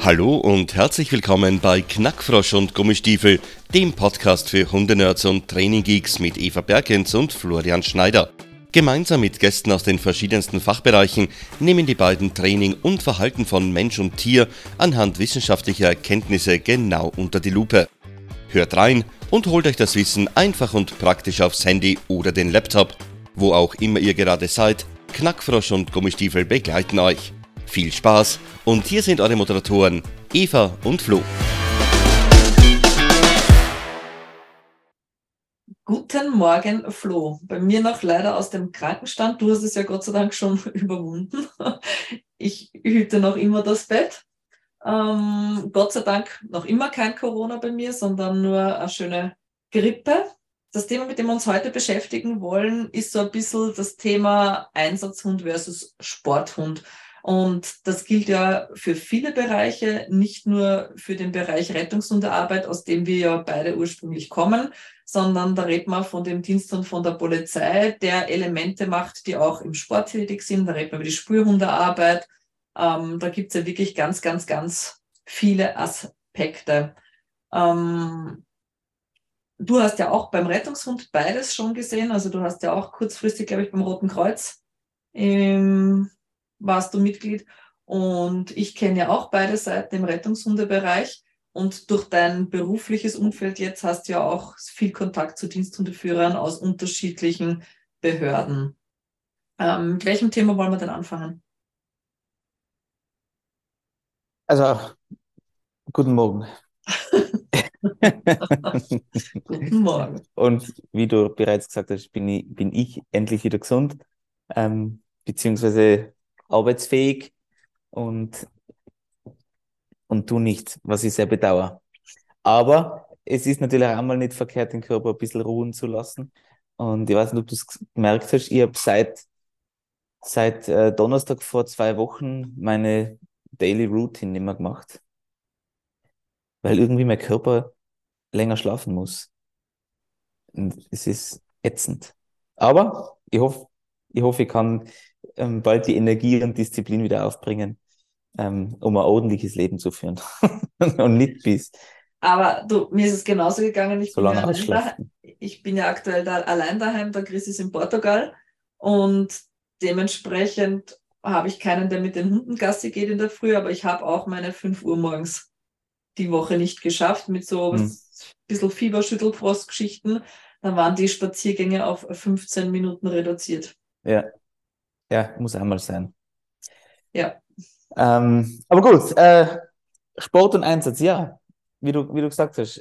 Hallo und herzlich willkommen bei Knackfrosch und Gummistiefel, dem Podcast für Hundenerds und Traininggeeks mit Eva Bergens und Florian Schneider. Gemeinsam mit Gästen aus den verschiedensten Fachbereichen nehmen die beiden Training und Verhalten von Mensch und Tier anhand wissenschaftlicher Erkenntnisse genau unter die Lupe. Hört rein und holt euch das Wissen einfach und praktisch aufs Handy oder den Laptop. Wo auch immer ihr gerade seid, Knackfrosch und Gummistiefel begleiten euch. Viel Spaß und hier sind eure Moderatoren Eva und Flo. Guten Morgen, Flo. Bei mir noch leider aus dem Krankenstand. Du hast es ja Gott sei Dank schon überwunden. Ich hüte noch immer das Bett. Gott sei Dank noch immer kein Corona bei mir, sondern nur eine schöne Grippe. Das Thema, mit dem wir uns heute beschäftigen wollen, ist so ein bisschen das Thema Einsatzhund versus Sporthund. Und das gilt ja für viele Bereiche, nicht nur für den Bereich Rettungshundearbeit, aus dem wir ja beide ursprünglich kommen, sondern da redet man von dem Diensthund von der Polizei, der Elemente macht, die auch im Sport tätig sind. Da redet man über die Spürhundearbeit. Da gibt es ja wirklich ganz, ganz, ganz viele Aspekte. Du hast ja auch beim Rettungshund beides schon gesehen. Also du hast ja auch kurzfristig, glaube ich, beim Roten Kreuz warst du Mitglied. Und ich kenne ja auch beide Seiten im Rettungshundebereich. Und durch dein berufliches Umfeld jetzt hast du ja auch viel Kontakt zu Diensthundeführern aus unterschiedlichen Behörden. Mit welchem Thema wollen wir denn anfangen? Also, guten Morgen. Guten Morgen. Und wie du bereits gesagt hast, bin ich endlich wieder gesund, beziehungsweise arbeitsfähig und, und du nicht, was ich sehr bedauere. Aber es ist natürlich auch einmal nicht verkehrt, den Körper ein bisschen ruhen zu lassen. Und ich weiß nicht, ob du es gemerkt hast, ich habe seit Donnerstag vor 2 Wochen meine Daily Routine nicht mehr gemacht, weil irgendwie mein Körper länger schlafen muss. Und es ist ätzend. Aber ich kann bald die Energie und Disziplin wieder aufbringen, um ein ordentliches Leben zu führen. Und nicht bis Aber du, mir ist es genauso gegangen. so lange ausschlafen. Ich bin ja aktuell da allein daheim. Der Chris ist in Portugal und dementsprechend habe ich keinen, der mit den Hunden Gassi geht in der Früh, aber ich habe auch meine 5 Uhr morgens die Woche nicht geschafft mit so ein bisschen Fieberschüttelfrostgeschichten. Dann waren die Spaziergänge auf 15 Minuten reduziert. Ja, ja, muss einmal sein. Ja. Aber gut, Sport und Einsatz, ja, wie du gesagt hast.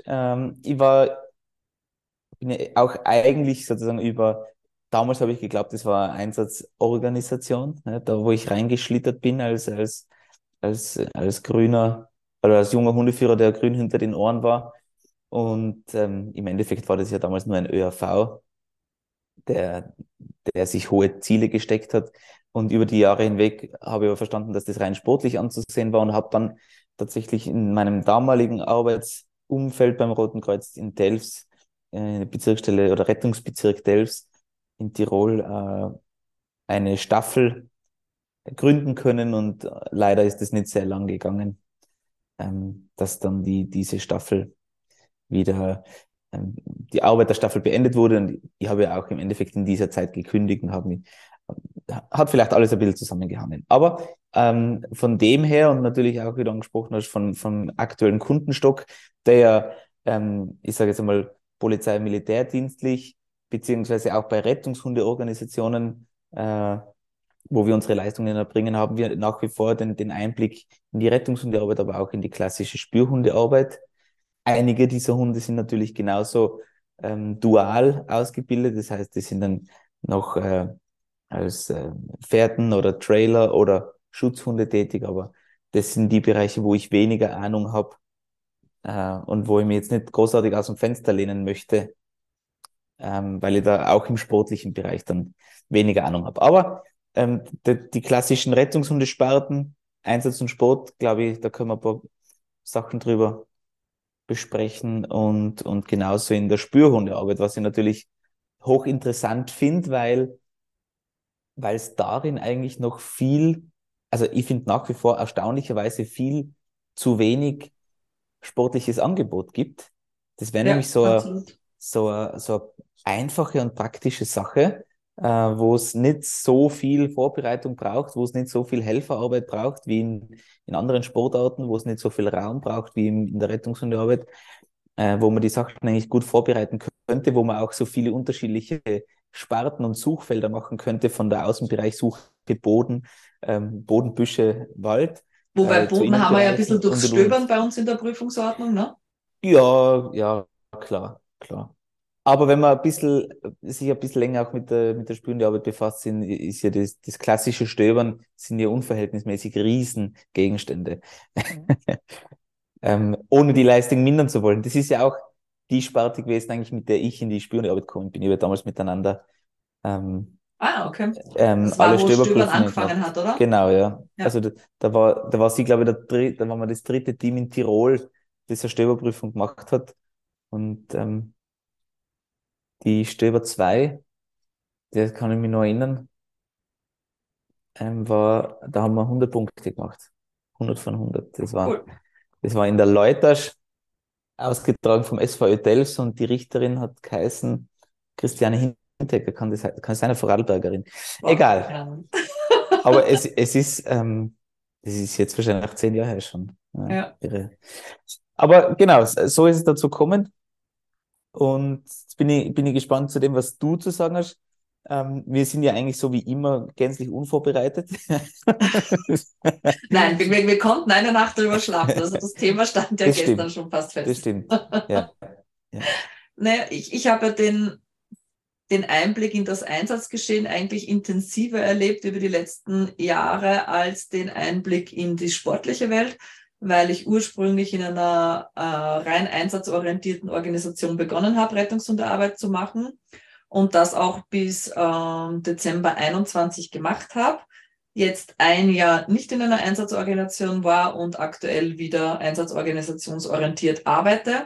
Bin ja auch eigentlich sozusagen damals habe ich geglaubt, das war eine Einsatzorganisation, ne, da wo ich reingeschlittert bin als grüner oder als junger Hundeführer, der grün hinter den Ohren war. Und im Endeffekt war das ja damals nur ein ÖRV, der, der sich hohe Ziele gesteckt hat. Und über die Jahre hinweg habe ich aber verstanden, dass das rein sportlich anzusehen war und habe dann tatsächlich in meinem damaligen Arbeitsumfeld beim Roten Kreuz in Delfs, Bezirksstelle oder Rettungsbezirk Delfs in Tirol, eine Staffel gründen können und leider ist es nicht sehr lang gegangen, dass dann diese Staffel wieder die Arbeit der Staffel beendet wurde und ich habe ja auch im Endeffekt in dieser Zeit gekündigt und hat vielleicht alles ein bisschen zusammengehangen. Aber von dem her und natürlich auch, wie du angesprochen hast, vom aktuellen Kundenstock, der ja, ich sage jetzt einmal, Polizei- und Militärdienstlich, beziehungsweise auch bei Rettungshundeorganisationen, wo wir unsere Leistungen erbringen, haben wir nach wie vor den Einblick in die Rettungshundearbeit, aber auch in die klassische Spürhundearbeit. Einige dieser Hunde sind natürlich genauso dual ausgebildet, das heißt, die sind dann noch als Fährten oder Trailer oder Schutzhunde tätig, aber das sind die Bereiche, wo ich weniger Ahnung habe und wo ich mir jetzt nicht großartig aus dem Fenster lehnen möchte, weil ich da auch im sportlichen Bereich dann weniger Ahnung habe. Aber die klassischen Rettungshundesparten, Einsatz und Sport, glaube ich, da können wir ein paar Sachen drüber besprechen und genauso in der Spürhundearbeit, was ich natürlich hochinteressant finde, weil es darin eigentlich noch viel, also ich finde nach wie vor erstaunlicherweise viel zu wenig sportliches Angebot gibt. Das wäre Ja, nämlich absolut. so eine einfache und praktische Sache, wo es nicht so viel Vorbereitung braucht, wo es nicht so viel Helferarbeit braucht wie in anderen Sportarten, wo es nicht so viel Raum braucht wie in der Rettungshundearbeit, wo man die Sachen eigentlich gut vorbereiten könnte, wo man auch so viele unterschiedliche Sparten und Suchfelder machen könnte, von der Außenbereichsuche Boden, Bodenbüsche, Wald, Wobei zu Boden haben wir ja ein bisschen Innenbereichen durchs und. Stöbern bei uns in der Prüfungsordnung, ne? Ja, ja, klar, klar. Aber wenn man sich ein bisschen länger auch mit der Spionarbeit befasst, ist ja das klassische Stöbern, sind ja unverhältnismäßig Riesengegenstände. Mhm. Ohne die Leistung mindern zu wollen. Das ist ja auch die Sparte gewesen, eigentlich, mit der ich in die Spionarbeit gekommen bin. Ich habe damals miteinander ähm, Ah, okay. Das war, alle wo Stöbern Stöberprüfungen angefangen gemacht. hat, oder? Genau, ja. Ja. Also da war sie, glaube ich, da waren wir das dritte Team in Tirol, das eine Stöberprüfung gemacht hat. Und die Stöber 2, das kann ich mich noch erinnern, da haben wir 100 Punkte gemacht. 100 von 100. Cool. Das war in der Leutasch, ausgetragen vom SV Ötels, und die Richterin hat geheißen Christiane Hinteregger, kann sein, eine Vorarlbergerin. Wow. Egal. Ja. Aber das ist jetzt wahrscheinlich nach 10 Jahren her schon. Ja, Ja. irre. Aber genau, so ist es dazu gekommen. Und jetzt bin ich gespannt zu dem, was du zu sagen hast. Wir sind ja eigentlich so wie immer gänzlich unvorbereitet. Nein, wir konnten eine Nacht drüber schlafen. Also das Thema stand ja Das gestern stimmt, schon fast das fest. stimmt. Ja, ja. Naja, ich habe ja den Einblick in das Einsatzgeschehen eigentlich intensiver erlebt über die letzten Jahre als den Einblick in die sportliche Welt, weil ich ursprünglich in einer rein einsatzorientierten Organisation begonnen habe, Rettungshundearbeit zu machen und das auch bis Dezember 21 gemacht habe. Jetzt ein Jahr nicht in einer Einsatzorganisation war und aktuell wieder einsatzorganisationsorientiert arbeite.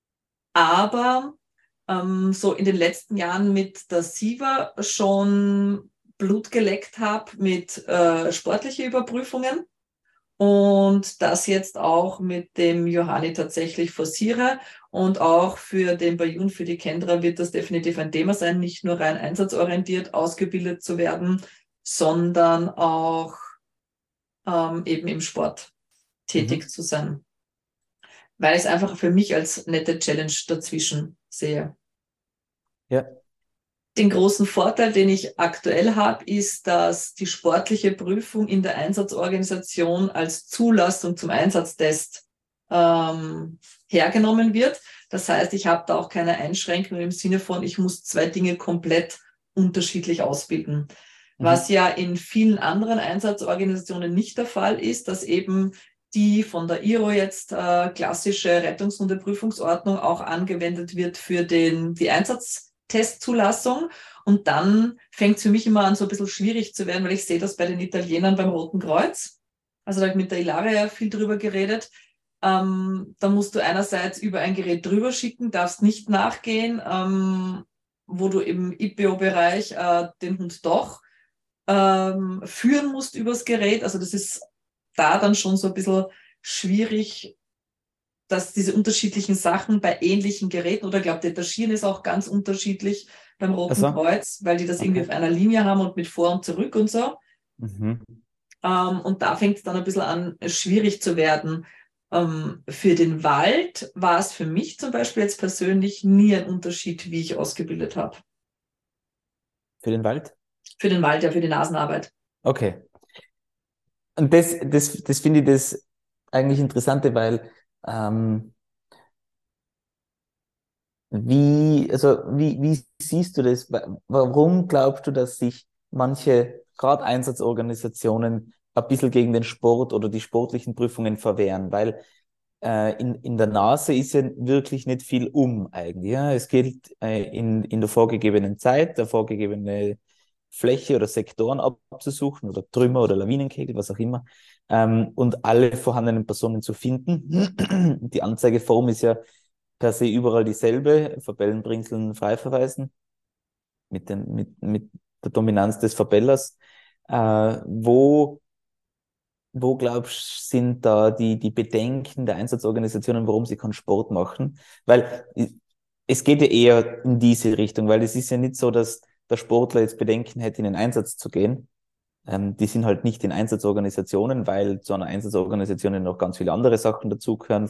Aber so in den letzten Jahren mit der SIVA schon Blut geleckt habe mit sportlichen Überprüfungen und das jetzt auch mit dem Johanni tatsächlich forciere. Und auch für den Bayun, für die Kendra wird das definitiv ein Thema sein, nicht nur rein einsatzorientiert ausgebildet zu werden, sondern auch eben im Sport tätig Mhm. zu sein, weil ich es einfach für mich als nette Challenge dazwischen sehe. Ja. Den großen Vorteil, den ich aktuell habe, ist, dass die sportliche Prüfung in der Einsatzorganisation als Zulassung zum Einsatztest hergenommen wird. Das heißt, ich habe da auch keine Einschränkungen im Sinne von, ich muss zwei Dinge komplett unterschiedlich ausbilden. Was Mhm. ja in vielen anderen Einsatzorganisationen nicht der Fall ist, dass eben die von der IRO jetzt klassische Rettungshundeprüfungsordnung auch angewendet wird für die Einsatztestzulassung. Und dann fängt es für mich immer an, so ein bisschen schwierig zu werden, weil ich sehe das bei den Italienern beim Roten Kreuz. Also da habe ich mit der Ilaria viel drüber geredet. Da musst du einerseits über ein Gerät drüber schicken, darfst nicht nachgehen, wo du im IPO-Bereich den Hund doch führen musst übers Gerät. Also das ist da dann schon so ein bisschen schwierig, dass diese unterschiedlichen Sachen bei ähnlichen Geräten, oder ich glaube, Detachieren ist auch ganz unterschiedlich beim Roten Also, Kreuz, weil die das irgendwie okay. auf einer Linie haben und mit vor und zurück und so. Mhm. Und da fängt es dann ein bisschen an, schwierig zu werden. Für den Wald war es für mich zum Beispiel jetzt persönlich nie ein Unterschied, wie ich ausgebildet habe. Für den Wald? Für den Wald, ja, für die Nasenarbeit. Okay. Und das finde ich das eigentlich Interessante, weil ähm, wie siehst du das? Warum glaubst du, dass sich manche, gerade Einsatzorganisationen, ein bisschen gegen den Sport oder die sportlichen Prüfungen verwehren? Weil in der Nase ist ja wirklich nicht viel eigentlich. Ja? Es gilt in der vorgegebenen Zeit, der vorgegebene Fläche oder Sektoren abzusuchen oder Trümmer oder Lawinenkegel, was auch immer, und alle vorhandenen Personen zu finden. Die Anzeigeform ist ja per se überall dieselbe: Verbellen, Bringseln, Freiverweisen mit der Dominanz des Verbellers. Wo wo glaubst du, sind da die Bedenken der Einsatzorganisationen, warum sie keinen Sport machen? Weil es geht ja eher in diese Richtung, weil es ist ja nicht so, dass der Sportler jetzt Bedenken hätte, in den Einsatz zu gehen. Die sind halt nicht in Einsatzorganisationen, weil zu einer Einsatzorganisation ja noch ganz viele andere Sachen dazugehören,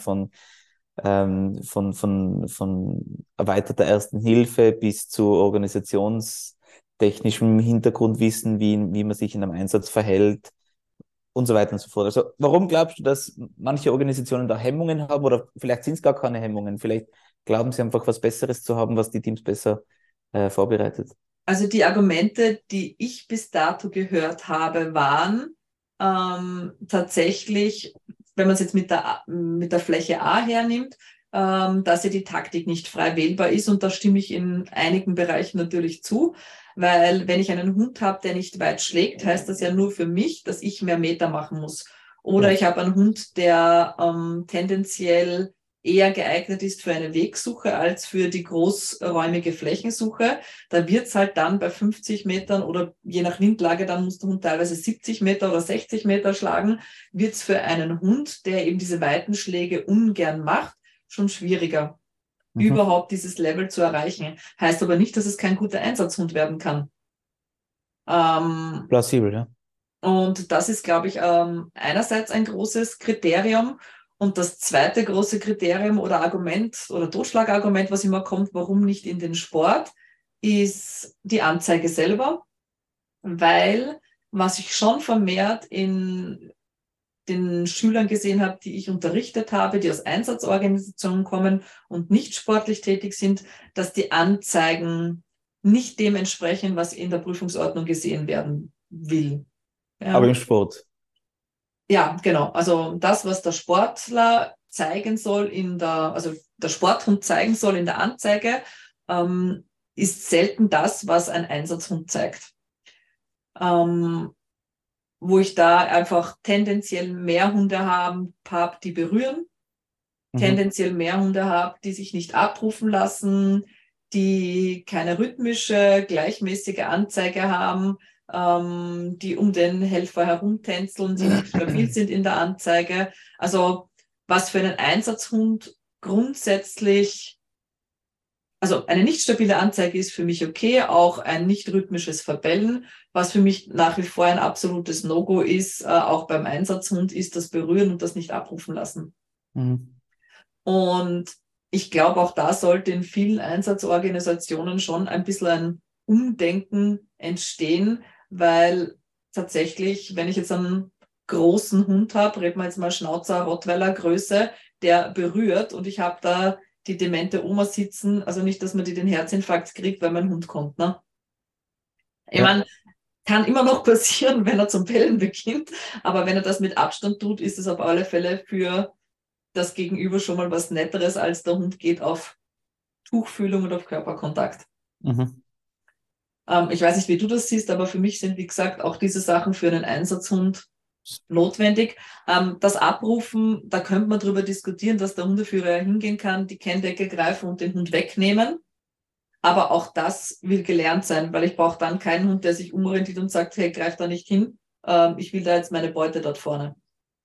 von erweiterter Ersten Hilfe bis zu organisationstechnischem Hintergrundwissen, wie man sich in einem Einsatz verhält und so weiter und so fort. Also warum glaubst du, dass manche Organisationen da Hemmungen haben oder vielleicht sind es gar keine Hemmungen, vielleicht glauben sie einfach was Besseres zu haben, was die Teams besser vorbereitet? Also die Argumente, die ich bis dato gehört habe, waren tatsächlich, wenn man es jetzt mit der Fläche A hernimmt, dass ja die Taktik nicht frei wählbar ist. Und da stimme ich in einigen Bereichen natürlich zu, weil wenn ich einen Hund habe, der nicht weit schlägt, heißt das ja nur für mich, dass ich mehr Meter machen muss. Oder Ja. ich habe einen Hund, der tendenziell eher geeignet ist für eine Wegsuche als für die großräumige Flächensuche. Da wird es halt dann bei 50 Metern oder je nach Windlage, dann muss der Hund teilweise 70 Meter oder 60 Meter schlagen, wird es für einen Hund, der eben diese weiten Schläge ungern macht, schon schwieriger, Mhm. überhaupt dieses Level zu erreichen. Heißt aber nicht, dass es kein guter Einsatzhund werden kann. Ähm, Plausibel, ja. und das ist, glaube ich, einerseits ein großes Kriterium. Und das zweite große Kriterium oder Argument oder Totschlagargument, was immer kommt, warum nicht in den Sport, ist die Anzeige selber. Weil was ich schon vermehrt in den Schülern gesehen habe, die ich unterrichtet habe, die aus Einsatzorganisationen kommen und nicht sportlich tätig sind, dass die Anzeigen nicht dem entsprechen, was in der Prüfungsordnung gesehen werden will. Aber Ja, im Sport. ja, genau. Also das, was der Sportler zeigen soll also der Sporthund zeigen soll in der Anzeige, ist selten das, was ein Einsatzhund zeigt. Ähm, wo ich da einfach tendenziell mehr Hunde habe, die berühren, Mhm. tendenziell mehr Hunde habe, die sich nicht abrufen lassen, die keine rhythmische, gleichmäßige Anzeige haben, die um den Helfer herumtänzeln, die nicht stabil sind in der Anzeige. Also was für einen Einsatzhund grundsätzlich, also eine nicht stabile Anzeige ist für mich okay, auch ein nicht rhythmisches Verbellen. Was für mich nach wie vor ein absolutes No-Go ist, auch beim Einsatzhund, ist das Berühren und das nicht abrufen lassen. Mhm. Und ich glaube, auch da sollte in vielen Einsatzorganisationen schon ein bisschen ein Umdenken entstehen, weil tatsächlich, wenn ich jetzt einen großen Hund habe, reden wir jetzt mal Schnauzer, Rottweiler Größe, der berührt und ich habe da die demente Oma sitzen, also nicht, dass man die den Herzinfarkt kriegt, weil mein Hund kommt. Ne? Ich Ja. meine, kann immer noch passieren, wenn er zum Bellen beginnt, aber wenn er das mit Abstand tut, ist es auf alle Fälle für das Gegenüber schon mal was Netteres, als der Hund geht auf Tuchfühlung und auf Körperkontakt. Mhm. Ich weiß nicht, wie du das siehst, aber für mich sind, wie gesagt, auch diese Sachen für einen Einsatzhund notwendig. Das Abrufen, da könnte man darüber diskutieren, dass der Hundeführer hingehen kann, die Kenndecke greifen und den Hund wegnehmen. Aber auch das will gelernt sein, weil ich brauche dann keinen Hund, der sich umorientiert und sagt, hey, greif da nicht hin. Ich will da jetzt meine Beute dort vorne.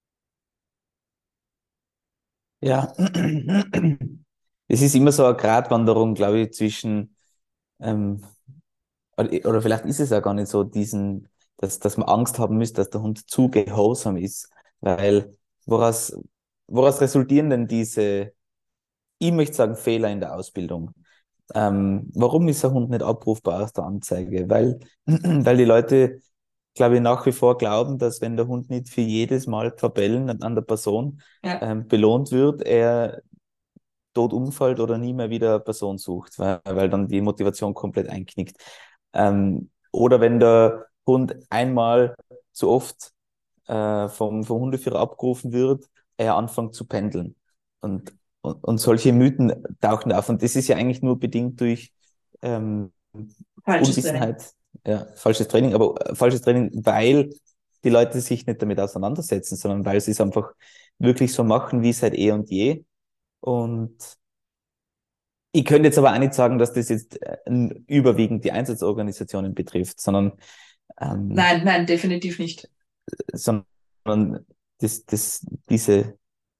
Ja. Es ist immer so eine Gratwanderung, glaube ich, zwischen ähm, oder vielleicht ist es ja gar nicht so, dass man Angst haben müsste, dass der Hund zu gehorsam ist. Weil woraus, woraus resultieren denn ich möchte sagen, Fehler in der Ausbildung? Warum ist der Hund nicht abrufbar aus der Anzeige? Weil die Leute, glaube ich, nach wie vor glauben, dass wenn der Hund nicht für jedes Mal Verbellen an der Person Ja, belohnt wird, er tot umfällt oder nie mehr wieder eine Person sucht, weil dann die Motivation komplett einknickt. Oder wenn der Hund einmal zu oft vom Hundeführer abgerufen wird, er anfängt zu pendeln. Und solche Mythen tauchen auf. Und das ist ja eigentlich nur bedingt durch ähm, falsches Training. Unwissenheit, ja, falsches Training, aber falsches Training, weil die Leute sich nicht damit auseinandersetzen, sondern weil sie es einfach wirklich so machen wie seit eh und je. Und ich könnte jetzt aber auch nicht sagen, dass das jetzt überwiegend die Einsatzorganisationen betrifft, ähm, Nein, nein, definitiv nicht. sondern sondern das, das, diese,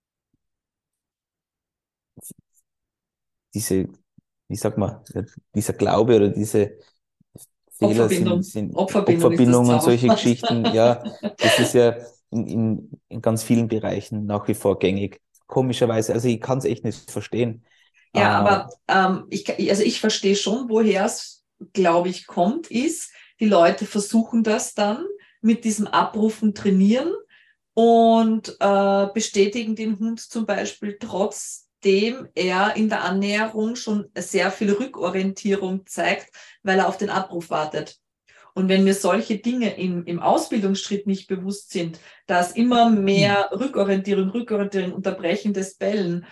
diese, wie sagt man, dieser Glaube oder diese Fehler sind Opferbindung ist das Opferbindung und solche Zauberwort. Geschichten, ja, das ist ja in ganz vielen Bereichen nach wie vor gängig. Komischerweise, also ich kann es echt nicht verstehen. Ja, aber Äh, also ich verstehe schon, woher es, glaube ich, kommt, ist, die Leute versuchen das dann mit diesem Abrufen trainieren und bestätigen den Hund zum Beispiel trotzdem er in der Annäherung schon sehr viel Rückorientierung zeigt, weil er auf den Abruf wartet. Und wenn mir solche Dinge im Ausbildungsschritt nicht bewusst sind, dass immer mehr Rückorientierung, Unterbrechen des Bellen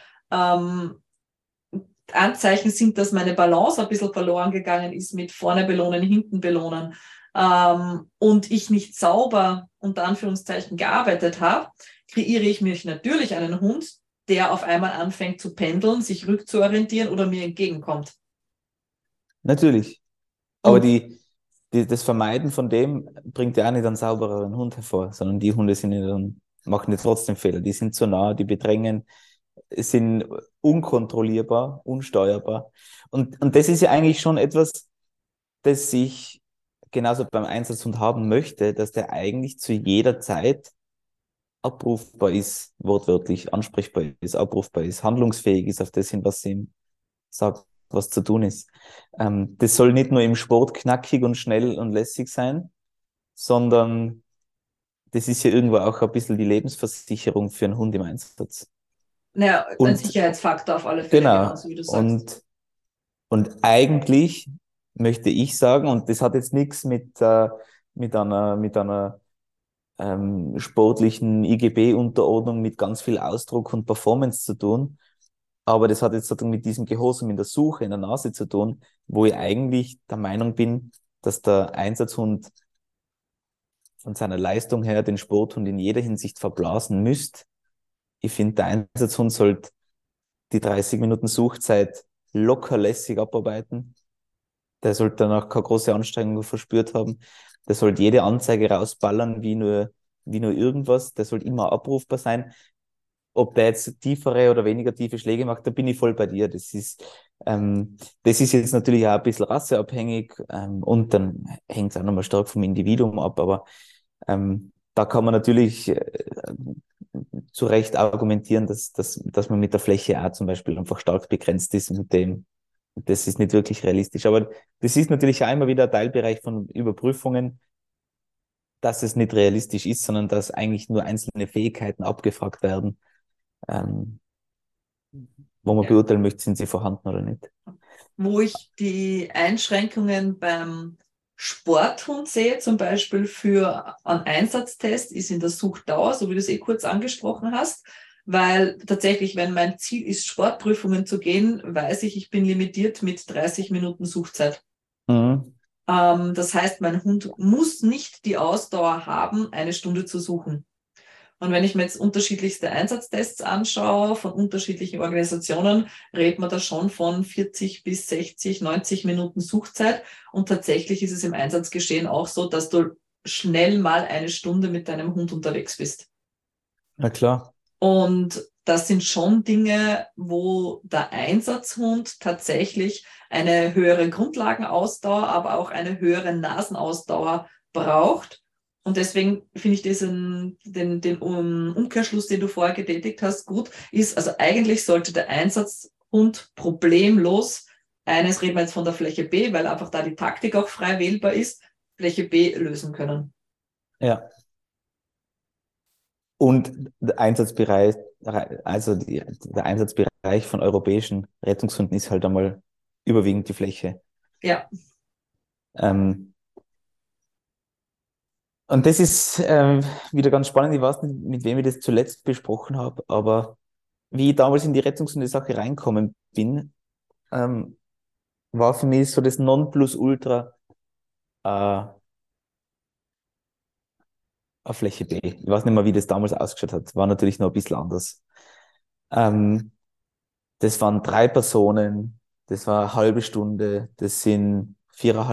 Anzeichen sind, dass meine Balance ein bisschen verloren gegangen ist mit vorne belohnen, hinten belohnen und ich nicht sauber unter Anführungszeichen gearbeitet habe, kreiere ich mir natürlich einen Hund, der auf einmal anfängt zu pendeln, sich rückzuorientieren oder mir entgegenkommt. Natürlich. Aber Und das Vermeiden von dem bringt ja auch nicht einen saubereren Hund hervor, sondern die Hunde sind ja dann, machen ja trotzdem Fehler. Die sind zu nah, die bedrängen, sind unkontrollierbar, unsteuerbar. Und das ist ja eigentlich schon etwas, das ich genauso beim Einsatzhund haben möchte, dass der eigentlich zu jeder Zeit abrufbar ist, wortwörtlich ansprechbar ist, abrufbar ist, handlungsfähig ist auf das hin, was sie ihm sagt, was zu tun ist. Das soll nicht nur im Sport knackig und schnell und lässig sein, sondern das ist ja irgendwo auch ein bisschen die Lebensversicherung für einen Hund im Einsatz. naja, ein Und Sicherheitsfaktor auf alle Fälle, genau, genauso wie du sagst. und eigentlich möchte ich sagen, und das hat jetzt nichts mit einer sportlichen IGB-Unterordnung mit ganz viel Ausdruck und Performance zu tun, aber das hat jetzt sozusagen mit diesem Gehorsam in der Suche, in der Nase zu tun, wo ich eigentlich der Meinung bin, dass der Einsatzhund von seiner Leistung her den Sporthund in jeder Hinsicht verblasen müsste. Ich finde, der Einsatzhund sollte die 30 Minuten Suchzeit locker lässig abarbeiten. Der sollte danach keine große Anstrengung verspürt haben. Der sollte jede Anzeige rausballern, wie nur irgendwas. Der sollte immer abrufbar sein. Ob der jetzt tiefere oder weniger tiefe Schläge macht, da bin ich voll bei dir. Das ist jetzt natürlich auch ein bisschen rasseabhängig, und dann hängt es auch nochmal stark vom Individuum ab, aber da kann man natürlich zu Recht argumentieren, dass man mit der Fläche auch zum Beispiel einfach stark begrenzt ist mit dem. Das ist nicht wirklich realistisch. Aber das ist natürlich auch immer wieder ein Teilbereich von Überprüfungen, dass es nicht realistisch ist, sondern dass eigentlich nur einzelne Fähigkeiten abgefragt werden, ähm, wo man Ja. beurteilen möchte, sind sie vorhanden oder nicht. Wo ich die Einschränkungen beim Sporthund sehe, zum Beispiel für einen Einsatztest, ist in der Suchtdauer, so wie du es kurz angesprochen hast, weil tatsächlich, wenn mein Ziel ist, Sportprüfungen zu gehen, weiß ich, ich bin limitiert mit 30 Minuten Suchtzeit. Mhm. Das heißt, mein Hund muss nicht die Ausdauer haben, eine Stunde zu suchen. Und wenn ich mir jetzt unterschiedlichste Einsatztests anschaue von unterschiedlichen Organisationen, redet man da schon von 40 bis 60, 90 Minuten Suchzeit. Und tatsächlich ist es im Einsatzgeschehen auch so, dass du schnell mal eine Stunde mit deinem Hund unterwegs bist. Na klar. Und das sind schon Dinge, wo der Einsatzhund tatsächlich eine höhere Grundlagenausdauer, aber auch eine höhere Nasenausdauer braucht. Und deswegen finde ich den Umkehrschluss, den du vorher getätigt hast, gut, ist, also eigentlich sollte der Einsatzhund problemlos, eines reden wir jetzt von der Fläche B, weil einfach da die Taktik auch frei wählbar ist, Fläche B lösen können. Ja. Und der Einsatzbereich, also der Einsatzbereich von europäischen Rettungshunden ist halt einmal überwiegend die Fläche. Ja, Ähm, und das ist wieder ganz spannend. Ich weiß nicht, mit wem ich das zuletzt besprochen habe, aber wie ich damals in die Rettungshunde-Sache reinkommen bin, ähm, war für mich so das Nonplusultra äh, auf Fläche B. Ich weiß nicht mehr, wie das damals ausgeschaut hat. War natürlich noch ein bisschen anders. Ähm, Das waren 3 Personen, das war eine halbe Stunde, das sind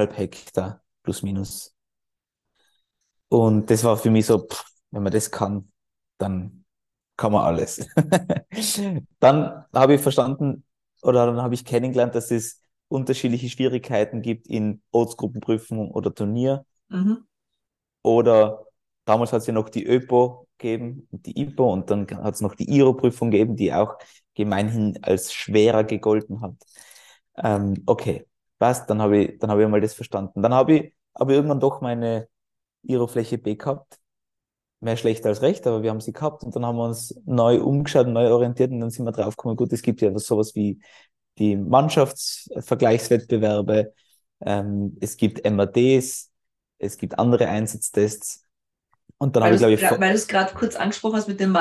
4,5 Hektar plus minus. Und das war für mich so, wenn man das kann, dann kann man alles. Dann habe ich verstanden oder dann habe ich kennengelernt, dass es unterschiedliche Schwierigkeiten gibt in Ortsgruppenprüfung oder Turnier. Mhm. Oder damals hat es ja noch die ÖPO gegeben, die IPO und dann hat es noch die IRO-Prüfung gegeben, die auch gemeinhin als schwerer gegolten hat. Okay, passt, dann hab ich mal das verstanden. Dann habe ich aber irgendwann doch meine IRO-Fläche B gehabt. Mehr schlecht als recht, aber wir haben sie gehabt und dann haben wir uns neu umgeschaut, neu orientiert und dann sind wir draufgekommen, gut, es gibt ja sowas wie die Mannschaftsvergleichswettbewerbe, es gibt MADs, es gibt andere Einsatztests und dann habe ich, glaube ich, Weil du es gerade kurz angesprochen hast mit den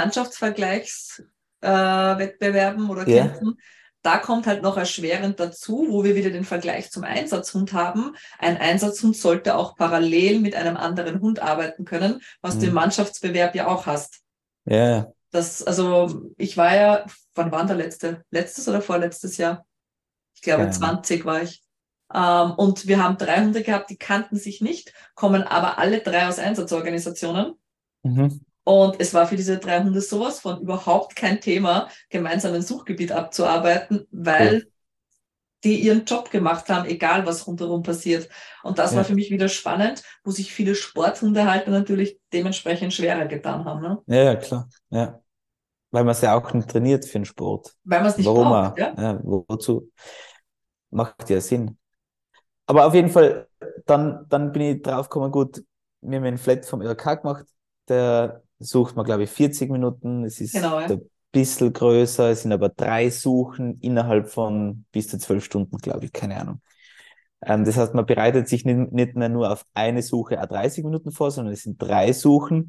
Mannschaftsvergleichswettbewerben oder ja, Kämpfen, da kommt halt noch erschwerend dazu, wo wir wieder den Vergleich zum Einsatzhund haben. Ein Einsatzhund sollte auch parallel mit einem anderen Hund arbeiten können, was du im hm, Mannschaftsbewerb ja auch hast. ja, Also ich war ja, wann war der letzte? Letztes oder vorletztes Jahr? Ich glaube keine Ahnung. 20 war ich. Und wir haben 3 Hunde gehabt, die kannten sich nicht, kommen aber alle 3 aus Einsatzorganisationen. Mhm, Und es war für diese 3 Hunde sowas von überhaupt kein Thema, gemeinsam ein Suchgebiet abzuarbeiten, cool. weil die ihren Job gemacht haben, egal was rundherum passiert. Und das war Ja, für mich wieder spannend, wo sich viele Sporthundehalter natürlich dementsprechend schwerer getan haben, ne? ja, ja, klar. Ja. Weil man es ja auch nicht trainiert für den Sport. Weil man es nicht Warum braucht, auch? ja. Ja, wozu? Macht ja Sinn. Aber auf jeden Fall, dann bin ich draufgekommen, gut, wir haben einen Flat vom ÖRK gemacht, der sucht man, glaube ich, 40 Minuten, es ist Genau, ja. ein bisschen größer, es sind aber 3 Suchen innerhalb von bis zu 12 Stunden, glaube ich, keine Ahnung. Das heißt, man bereitet sich nicht mehr nur auf eine Suche a 30 Minuten vor, sondern es sind 3 Suchen,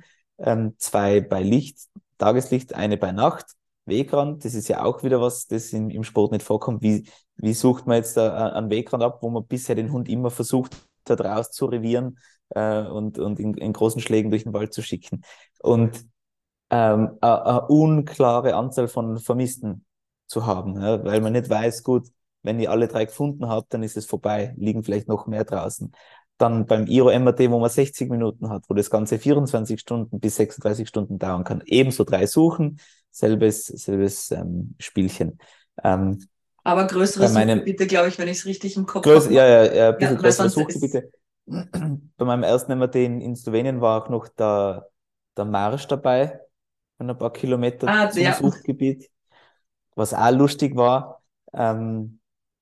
2 bei Licht, Tageslicht, eine bei Nacht, Wegrand. Das ist ja auch wieder was, das im Sport nicht vorkommt. Wie sucht man jetzt da einen Wegrand ab, wo man bisher den Hund immer versucht hat, rauszurevieren und in großen Schlägen durch den Wald zu schicken? Und eine unklare Anzahl von Vermissten zu haben, ja, weil man nicht weiß, gut, wenn ihr alle 3 gefunden habt, dann ist es vorbei, liegen vielleicht noch mehr draußen. Dann beim Iro-MRT, wo man 60 Minuten hat, wo das Ganze 24 Stunden bis 36 Stunden dauern kann, ebenso 3 Suchen, selbes Spielchen. Ähm, Aber größere bei meinem Suchgebiete, glaube ich, wenn ich es richtig im Kopf habe. ja, ein bisschen Ja, weil größere sonst ist, Suchgebiete. Bei meinem ersten MRT in Slowenien war auch noch der Marsch dabei, von ein paar Kilometer zum ja, Suchgebiet, was auch lustig war. Ähm,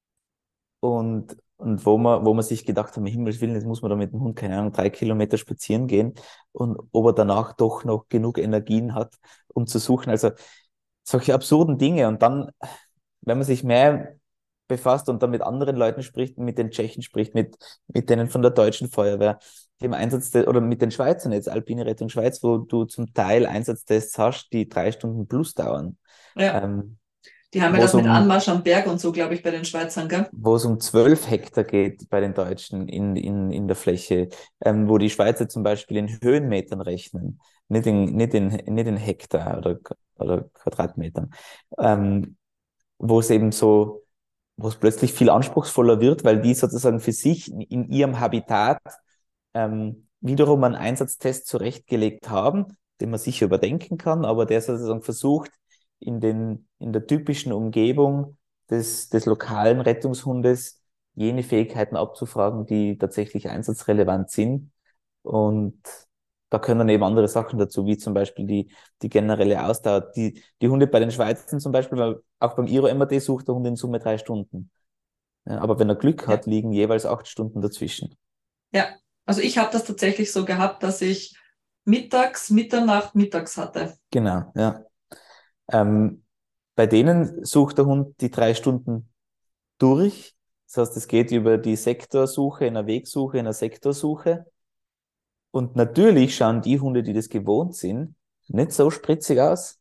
und wo man sich gedacht hat, um Himmels Willen, jetzt muss man da mit dem Hund, keine Ahnung, 3 Kilometer spazieren gehen und ob er danach doch noch genug Energien hat, um zu suchen. Also solche absurden Dinge. Und dann, wenn man sich mehr befasst und dann mit anderen Leuten spricht, mit den Tschechen spricht, mit denen von der deutschen Feuerwehr, die im Einsatz, oder mit den Schweizern jetzt, Alpine Rettung Schweiz, wo du zum Teil Einsatztests hast, die 3 Stunden plus dauern. ja. Ähm, Die haben ja wo das es mit um, Anmarsch am Berg und so, glaube ich, bei den Schweizern, gell? wo es um 12 Hektar geht bei den Deutschen in der Fläche, wo die Schweizer zum Beispiel in Höhenmetern rechnen, nicht in Hektar oder Quadratmetern, ähm, wo es eben so, wo es plötzlich viel anspruchsvoller wird, weil die sozusagen für sich in ihrem Habitat wiederum einen Einsatztest zurechtgelegt haben, den man sicher überdenken kann, aber der sozusagen versucht, in der typischen Umgebung des lokalen Rettungshundes jene Fähigkeiten abzufragen, die tatsächlich einsatzrelevant sind. Und da können dann eben andere Sachen dazu, wie zum Beispiel die generelle Ausdauer. Die Hunde bei den Schweizern zum Beispiel, weil auch beim Iro-MRT sucht der Hund in Summe 3 Stunden. Ja, aber wenn er Glück Ja. hat, liegen jeweils 8 Stunden dazwischen. Ja. Also ich habe das tatsächlich so gehabt, dass ich mittags, Mitternacht, mittags hatte. Genau, ja. Ähm, bei denen sucht der Hund die 3 Stunden durch. Das heißt, es geht über die Sektorsuche, in einer Wegsuche, in einer Sektorsuche. Und natürlich schauen die Hunde, die das gewohnt sind, nicht so spritzig aus,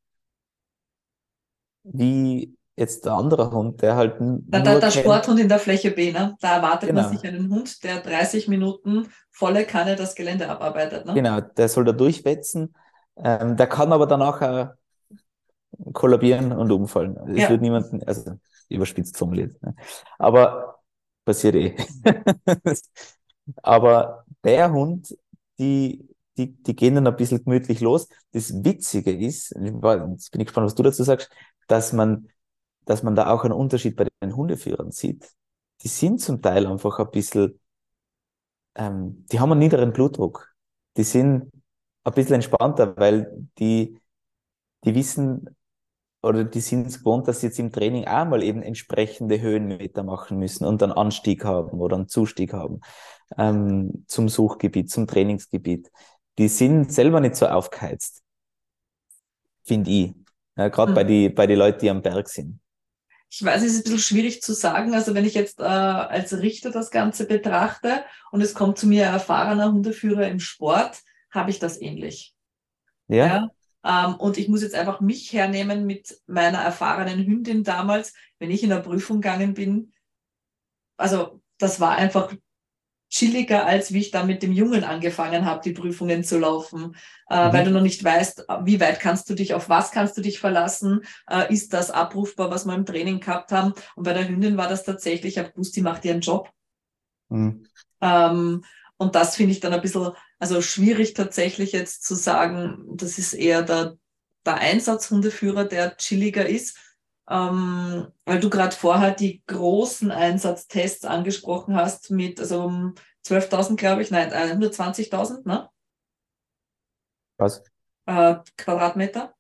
wie jetzt der andere Hund, der halt nur Der kennt, Sporthund in der Fläche B, ne? Da erwartet man sich genau, einen Hund, der 30 Minuten volle Kanne das Gelände abarbeitet, ne? genau, der soll da durchwetzen. Der kann aber danach auch kollabieren und umfallen. Es wird Ja. niemanden, also überspitzt formuliert. Ne? Aber passiert eh. Aber der Hund, die die gehen dann ein bisschen gemütlich los. Das Witzige ist, jetzt bin ich gespannt, was du dazu sagst, dass man, dass man da auch einen Unterschied bei den Hundeführern sieht. Die sind zum Teil einfach ein bisschen, die haben einen niederen Blutdruck. Die sind ein bisschen entspannter, weil die wissen oder die sind es gewohnt, dass sie jetzt im Training auch mal eben entsprechende Höhenmeter machen müssen und einen Anstieg haben oder einen Zustieg haben zum Suchgebiet, zum Trainingsgebiet. Die sind selber nicht so aufgeheizt, finde ich. Ja, gerade bei die Leuten, die am Berg sind. Ich weiß, es ist ein bisschen schwierig zu sagen. Also wenn ich jetzt als Richter das Ganze betrachte und es kommt zu mir ein erfahrener Hundeführer im Sport, habe ich das ähnlich. Ja, Ja? Und ich muss jetzt einfach mich hernehmen mit meiner erfahrenen Hündin damals, wenn ich in der Prüfung gegangen bin. Also das war einfach chilliger, als wie ich dann mit dem Jungen angefangen habe, die Prüfungen zu laufen, weil du mhm. noch nicht weißt, wie weit kannst du dich, auf was kannst du dich verlassen, ist das abrufbar, was wir im Training gehabt haben. Und bei der Hündin war das tatsächlich, ich habe gewusst, die macht ihren Job. Mhm. Ähm, und das finde ich dann ein bisschen, also schwierig tatsächlich jetzt zu sagen, das ist eher der Einsatzhundeführer, der chilliger ist. Weil du gerade vorher die großen Einsatztests angesprochen hast mit, also 12.000, glaube ich, nein, 120.000, ne? Was? Quadratmeter?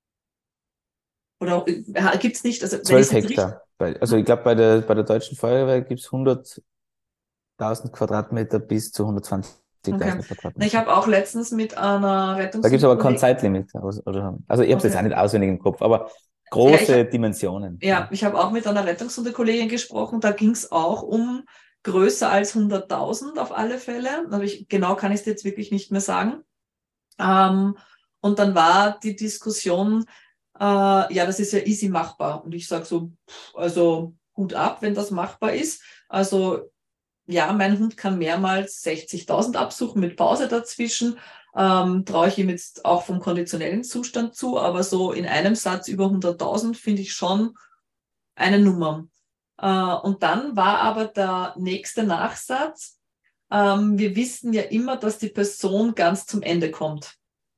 Oder gibt es nicht, also wenn ich 12 es jetzt richtig, Hektar. Also ich glaube, bei der Deutschen Feuerwehr gibt's 100.000 Quadratmeter bis zu okay. 120.000 Na, ich Quadratmeter. habe auch letztens mit einer Da gibt's aber kein Rettungshundkollegin, Zeitlimit. Also ich habe es jetzt okay. auch nicht auswendig im Kopf, aber Ja, ich große habe Dimensionen. Ja, ich habe auch mit einer Rettungshundekollegin gesprochen, da ging es auch um größer als 100.000 auf alle Fälle. Aber genau kann ich es jetzt wirklich nicht mehr sagen. Und dann war die Diskussion, ja, das ist ja easy machbar. Und ich sage so, also Hut ab, wenn das machbar ist. Also ja, mein Hund kann mehrmals 60.000 absuchen mit Pause dazwischen. Traue ich ihm jetzt auch vom konditionellen Zustand zu, aber so in einem Satz über 100.000 finde ich schon eine Nummer. Und dann war aber der nächste Nachsatz, wir wissen ja immer, dass die Person ganz zum Ende kommt.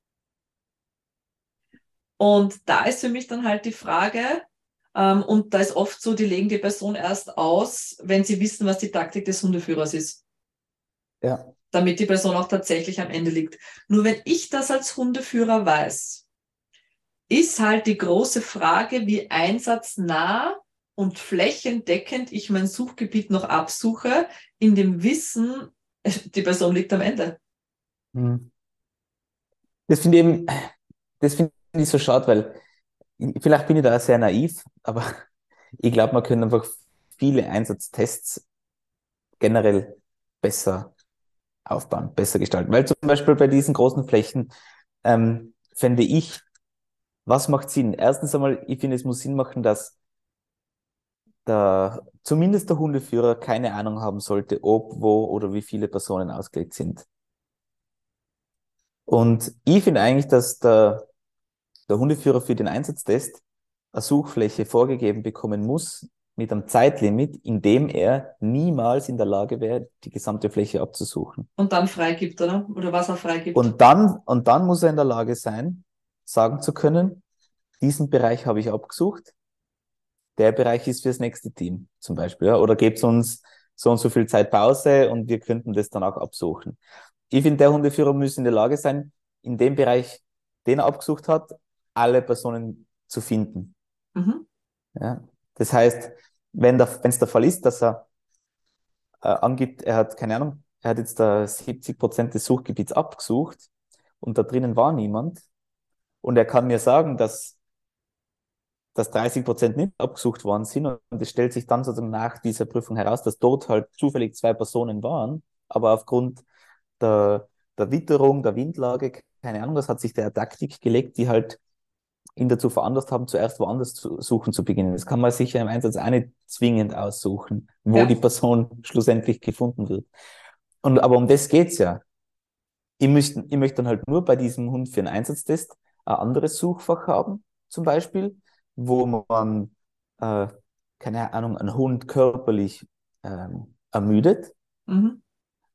Und da ist für mich dann halt die Frage, und da ist oft so, die legen die Person erst aus, wenn sie wissen, was die Taktik des Hundeführers ist, Ja. damit die Person auch tatsächlich am Ende liegt. Nur wenn ich das als Hundeführer weiß, ist halt die große Frage, wie einsatznah und flächendeckend ich mein Suchgebiet noch absuche, in dem Wissen, die Person liegt am Ende. Mhm. Das finde ich eben, das finde ich so schade, weil vielleicht bin ich da sehr naiv, aber ich glaube, man könnte einfach viele Einsatztests generell besser aufbauen, besser gestalten. Weil zum Beispiel bei diesen großen Flächen fände ich, was macht Sinn? Erstens einmal, ich finde, es muss Sinn machen, dass zumindest der Hundeführer keine Ahnung haben sollte, ob, wo oder wie viele Personen ausgelegt sind. Und ich finde eigentlich, dass der Hundeführer für den Einsatztest eine Suchfläche vorgegeben bekommen muss mit einem Zeitlimit, in dem er niemals in der Lage wäre, die gesamte Fläche abzusuchen. Und dann freigibt, oder? Oder was er freigibt. Und dann muss er in der Lage sein, sagen zu können, diesen Bereich habe ich abgesucht, der Bereich ist fürs nächste Team zum Beispiel. Ja? Oder gebt uns so und so viel Zeit Pause und wir könnten das dann auch absuchen. Ich finde, der Hundeführer muss in der Lage sein, in dem Bereich, den er abgesucht hat, alle Personen zu finden. Mhm. Ja? Das heißt, wenn es der Fall ist, dass er angibt, er hat, keine Ahnung, er hat jetzt da 70% des Suchgebiets abgesucht und da drinnen war niemand und er kann mir sagen, dass 30% nicht abgesucht worden sind und es stellt sich dann sozusagen nach dieser Prüfung heraus, dass dort halt zufällig zwei Personen waren, aber aufgrund der, der Witterung, der Windlage, keine Ahnung, das hat sich der Taktik gelegt, die halt ihn dazu veranlasst haben, zuerst woanders zu suchen zu beginnen. Das kann man sicher im Einsatz auch nicht zwingend aussuchen, wo die Ja. Person schlussendlich gefunden wird. Aber um das geht's ja. Ich möchte dann halt nur bei diesem Hund für einen Einsatztest ein anderes Suchfach haben, zum Beispiel, wo man, äh, keine Ahnung, einen Hund körperlich ermüdet, Mhm.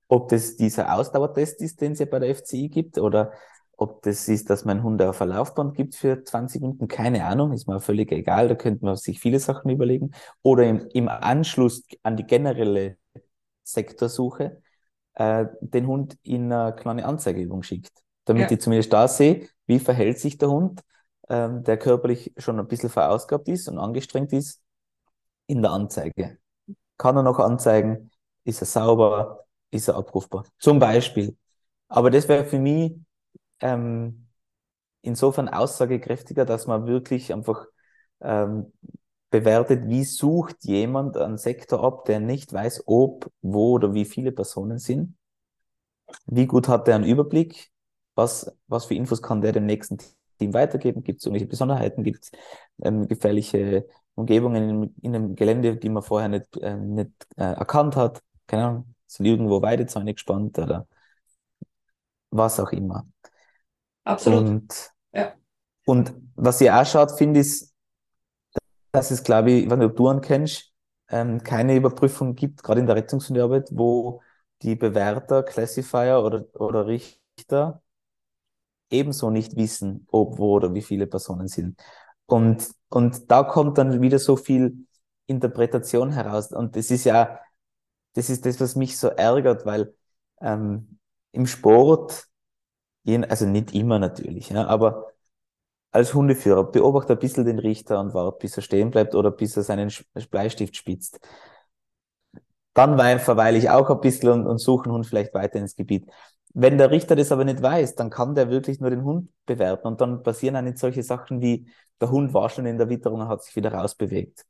Ob das dieser Ausdauertest ist, den es ja bei der FCI gibt, oder ob das ist, dass mein Hund auf ein Laufband gibt für 20 Minuten, keine Ahnung, ist mir völlig egal, da könnte man sich viele Sachen überlegen. Oder im Anschluss an die generelle Sektorsuche den Hund in eine kleine Anzeigeübung schickt, damit Ja, ich zumindest da sehe, wie verhält sich der Hund, der körperlich schon ein bisschen verausgabt ist und angestrengt ist, in der Anzeige. Kann er noch anzeigen? Ist er sauber? Ist er abrufbar? Zum Beispiel. Aber das wäre für mich ähm, insofern aussagekräftiger, dass man wirklich einfach ähm, bewertet, wie sucht jemand einen Sektor ab, der nicht weiß, ob, wo oder wie viele Personen sind. Wie gut hat er einen Überblick? Was für Infos kann der dem nächsten Team weitergeben? Gibt es irgendwelche Besonderheiten? Gibt es gefährliche Umgebungen in einem Gelände, die man vorher nicht erkannt hat? Keine Ahnung, sind irgendwo Weidezäune gespannt oder was auch immer. absolut. Und, Ja. und was ihr auch schaut, finde ich, dass es, glaube ich weiß nicht, ob du einen kennst, keine Überprüfung gibt, gerade in der Rettungshundearbeit, wo die Bewerter, Classifier oder Richter ebenso nicht wissen, ob, wo oder wie viele Personen sind. Und da kommt dann wieder so viel Interpretation heraus. Und das ist ja, das ist das, was mich so ärgert, weil im Sport, also nicht immer natürlich, ja, aber als Hundeführer beobachte ein bisschen den Richter und warte, bis er stehen bleibt oder bis er seinen Bleistift spitzt. Dann verweile ich auch ein bisschen und suche den Hund vielleicht weiter ins Gebiet. Wenn der Richter das aber nicht weiß, dann kann der wirklich nur den Hund bewerten und dann passieren auch nicht solche Sachen wie, der Hund war schon in der Witterung und hat sich wieder rausbewegt.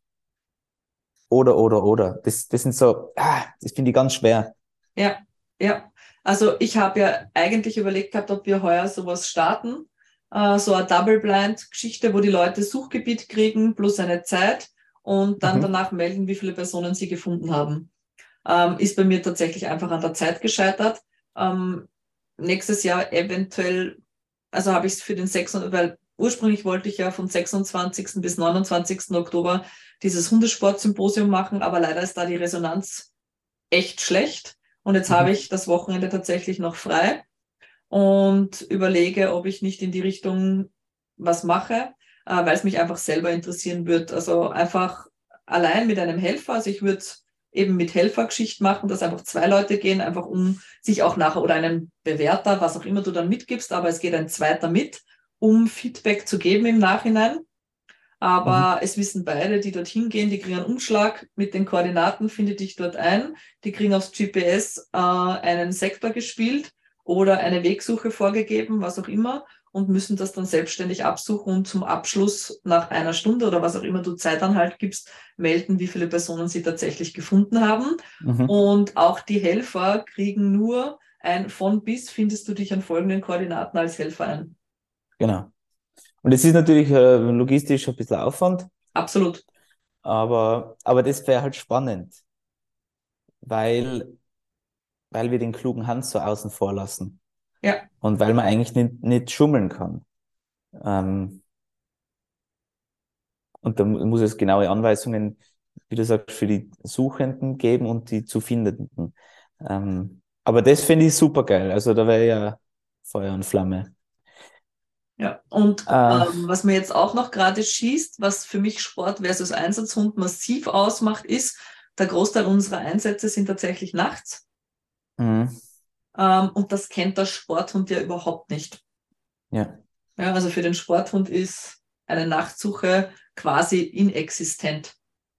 Oder. Das sind so, das finde ich ganz schwer. Ja, ja. Also ich habe ja eigentlich überlegt gehabt, ob wir heuer sowas starten. So eine Double-Blind-Geschichte, wo die Leute Suchgebiet kriegen plus eine Zeit und dann Mhm. danach melden, wie viele Personen sie gefunden haben. Ist bei mir tatsächlich einfach an der Zeit gescheitert. Nächstes Jahr eventuell, also habe ich es für den 6. Weil ursprünglich wollte ich ja vom 26. bis 29. Oktober dieses Hundesportsymposium machen, aber leider ist da die Resonanz echt schlecht. Und jetzt habe Mhm. ich das Wochenende tatsächlich noch frei und überlege, ob ich nicht in die Richtung was mache, weil es mich einfach selber interessieren wird. Also einfach allein mit einem Helfer. Also ich würde eben mit Helfergeschichte machen, dass einfach 2 Leute gehen, einfach um sich auch nachher oder einen Bewerter, was auch immer du dann mitgibst, aber es geht ein zweiter mit, um Feedback zu geben im Nachhinein. Mhm. Aber es wissen beide, die dorthin gehen, die kriegen einen Umschlag mit den Koordinaten, finde dich dort ein. Die kriegen aufs GPS einen Sektor gespielt oder eine Wegsuche vorgegeben, was auch immer, und müssen das dann selbstständig absuchen und zum Abschluss nach einer Stunde oder was auch immer du Zeitanhalt gibst, melden, wie viele Personen sie tatsächlich gefunden haben. Mhm. Und auch die Helfer kriegen nur ein von bis findest du dich an folgenden Koordinaten als Helfer ein. Genau. Und es ist natürlich logistisch ein bisschen Aufwand, Absolut. aber das wäre halt spannend, weil, weil wir den klugen Hans so außen vor lassen Ja. und weil man eigentlich nicht schummeln kann. Ähm, und da muss es genaue Anweisungen, wie du sagst, für die Suchenden geben und die zu Findenden. Aber das finde ich super geil. Also da wäre ja Feuer und Flamme. Ja, und Äh, was mir jetzt auch noch gerade schießt, was für mich Sport versus Einsatzhund massiv ausmacht, ist, der Großteil unserer Einsätze sind tatsächlich nachts. mhm. Und das kennt der Sporthund ja überhaupt nicht. Ja, Ja, also für den Sporthund ist eine Nachtsuche quasi inexistent,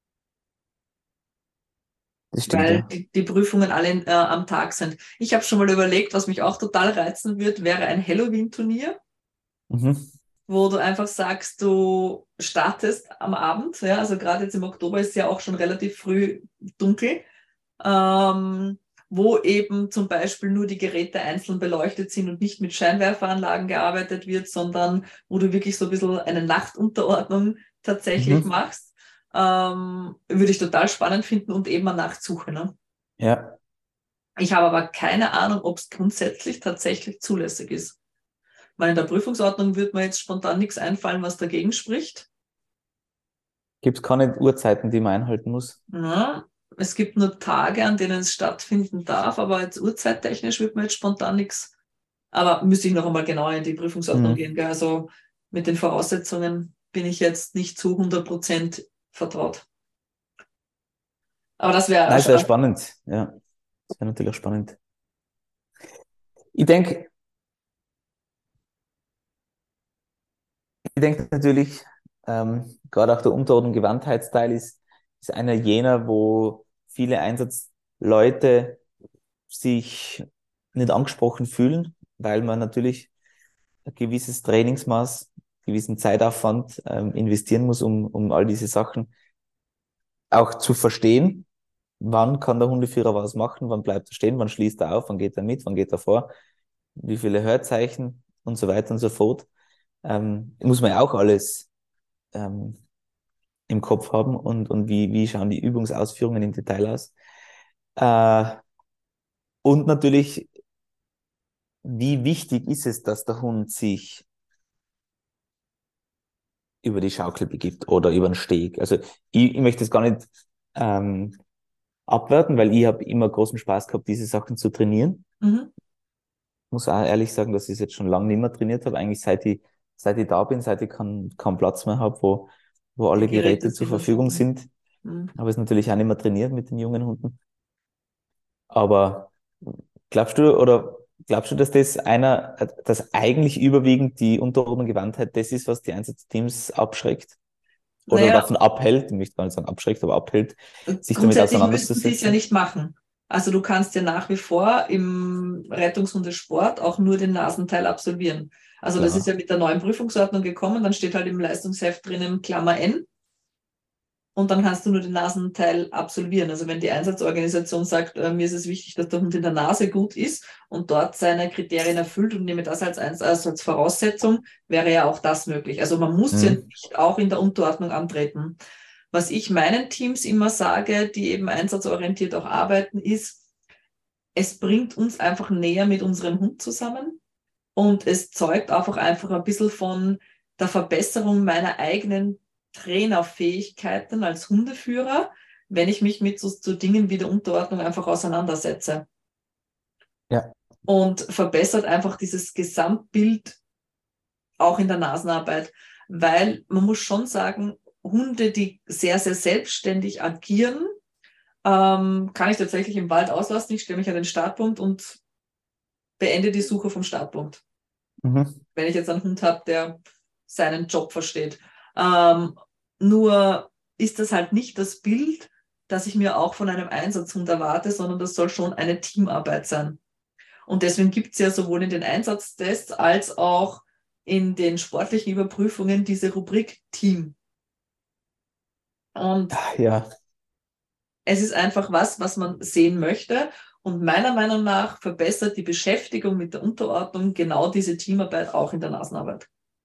das stimmt, weil ja. die Prüfungen alle am Tag sind. Ich habe schon mal überlegt, was mich auch total reizen wird, wäre ein Halloween-Turnier, Mhm. wo du einfach sagst, du startest am Abend, ja, also gerade jetzt im Oktober ist ja auch schon relativ früh dunkel, ähm, wo eben zum Beispiel nur die Geräte einzeln beleuchtet sind und nicht mit Scheinwerferanlagen gearbeitet wird, sondern wo du wirklich so ein bisschen eine Nachtunterordnung tatsächlich Mhm. machst, würde ich total spannend finden und eben eine Nachtsuche. Ne? Ja. Ich habe aber keine Ahnung, ob es grundsätzlich tatsächlich zulässig ist. Weil in der Prüfungsordnung wird mir jetzt spontan nichts einfallen, was dagegen spricht. Gibt es keine Uhrzeiten, die man einhalten muss? Ja. Es gibt nur Tage, an denen es stattfinden darf, aber jetzt uhrzeittechnisch wird mir jetzt spontan nichts. Aber müsste ich noch einmal genauer in die Prüfungsordnung Mhm. gehen. Gell? Also mit den Voraussetzungen bin ich jetzt nicht zu 100% vertraut. Aber das wäre Nein, es wäre schon. spannend. Ja, es wäre natürlich spannend. Ich denke, natürlich, gerade auch der Unterordnung Gewandheitsteil ist einer jener, wo viele Einsatzleute sich nicht angesprochen fühlen, weil man natürlich ein gewisses Trainingsmaß, gewissen Zeitaufwand investieren muss, um all diese Sachen auch zu verstehen. Wann kann der Hundeführer was machen? Wann bleibt er stehen? Wann schließt er auf? Wann geht er mit? Wann geht er vor? Wie viele Hörzeichen und so weiter und so fort. Muss man ja auch alles ähm, im Kopf haben und wie schauen die Übungsausführungen im Detail aus. Äh, und natürlich, wie wichtig ist es, dass der Hund sich über die Schaukel begibt oder über den Steg. Also ich möchte es gar nicht ähm, abwerten, weil ich habe immer großen Spaß gehabt, diese Sachen zu trainieren. Mhm. Muss auch ehrlich sagen, dass ich es jetzt schon lange nicht mehr trainiert habe. Eigentlich seit ich da bin, seit ich keinen Platz mehr habe, wo Die alle Geräte Geräte zur sind und Verfügung so. sind. Mhm. Habe es natürlich auch nicht mehr trainiert mit den jungen Hunden. Aber glaubst du, dass dass eigentlich überwiegend die Unterordnung Gewandtheit das ist, was die Einsatzteams abschreckt? Oder Naja, davon abhält, ich möchte gar nicht sagen abschreckt, aber abhält, sich damit grundsätzlich müssten sie es ja auseinanderzusetzen? nicht machen. Also du kannst ja nach wie vor im Rettungshundesport auch nur den Nasenteil absolvieren. Also das ist Klar. ja mit der neuen Prüfungsordnung gekommen, dann steht halt im Leistungsheft drinnen Klammer N und dann kannst du nur den Nasenteil absolvieren. Also wenn die Einsatzorganisation sagt, mir ist es wichtig, dass der Hund in der Nase gut ist und dort seine Kriterien erfüllt und nehme das als Voraussetzung, wäre ja auch das möglich. Also man muss ja Mhm. nicht auch in der Unterordnung antreten. Was ich meinen Teams immer sage, die eben einsatzorientiert auch arbeiten, ist, es bringt uns einfach näher mit unserem Hund zusammen und es zeugt einfach ein bisschen von der Verbesserung meiner eigenen Trainerfähigkeiten als Hundeführer, wenn ich mich mit so Dingen wie der Unterordnung einfach auseinandersetze. Ja, Und verbessert einfach dieses Gesamtbild auch in der Nasenarbeit, weil man muss schon sagen, Hunde, die sehr, sehr selbstständig agieren, kann ich tatsächlich im Wald auslassen. Ich stelle mich an den Startpunkt und beende die Suche vom Startpunkt. mhm. Wenn ich jetzt einen Hund habe, der seinen Job versteht. Ähm, nur ist das halt nicht das Bild, das ich mir auch von einem Einsatzhund erwarte, sondern das soll schon eine Teamarbeit sein. Und deswegen gibt es ja sowohl in den Einsatztests als auch in den sportlichen Überprüfungen diese Rubrik Team. Und Ja, es ist einfach was man sehen möchte. Und meiner Meinung nach verbessert die Beschäftigung mit der Unterordnung genau diese Teamarbeit auch in der Nasenarbeit.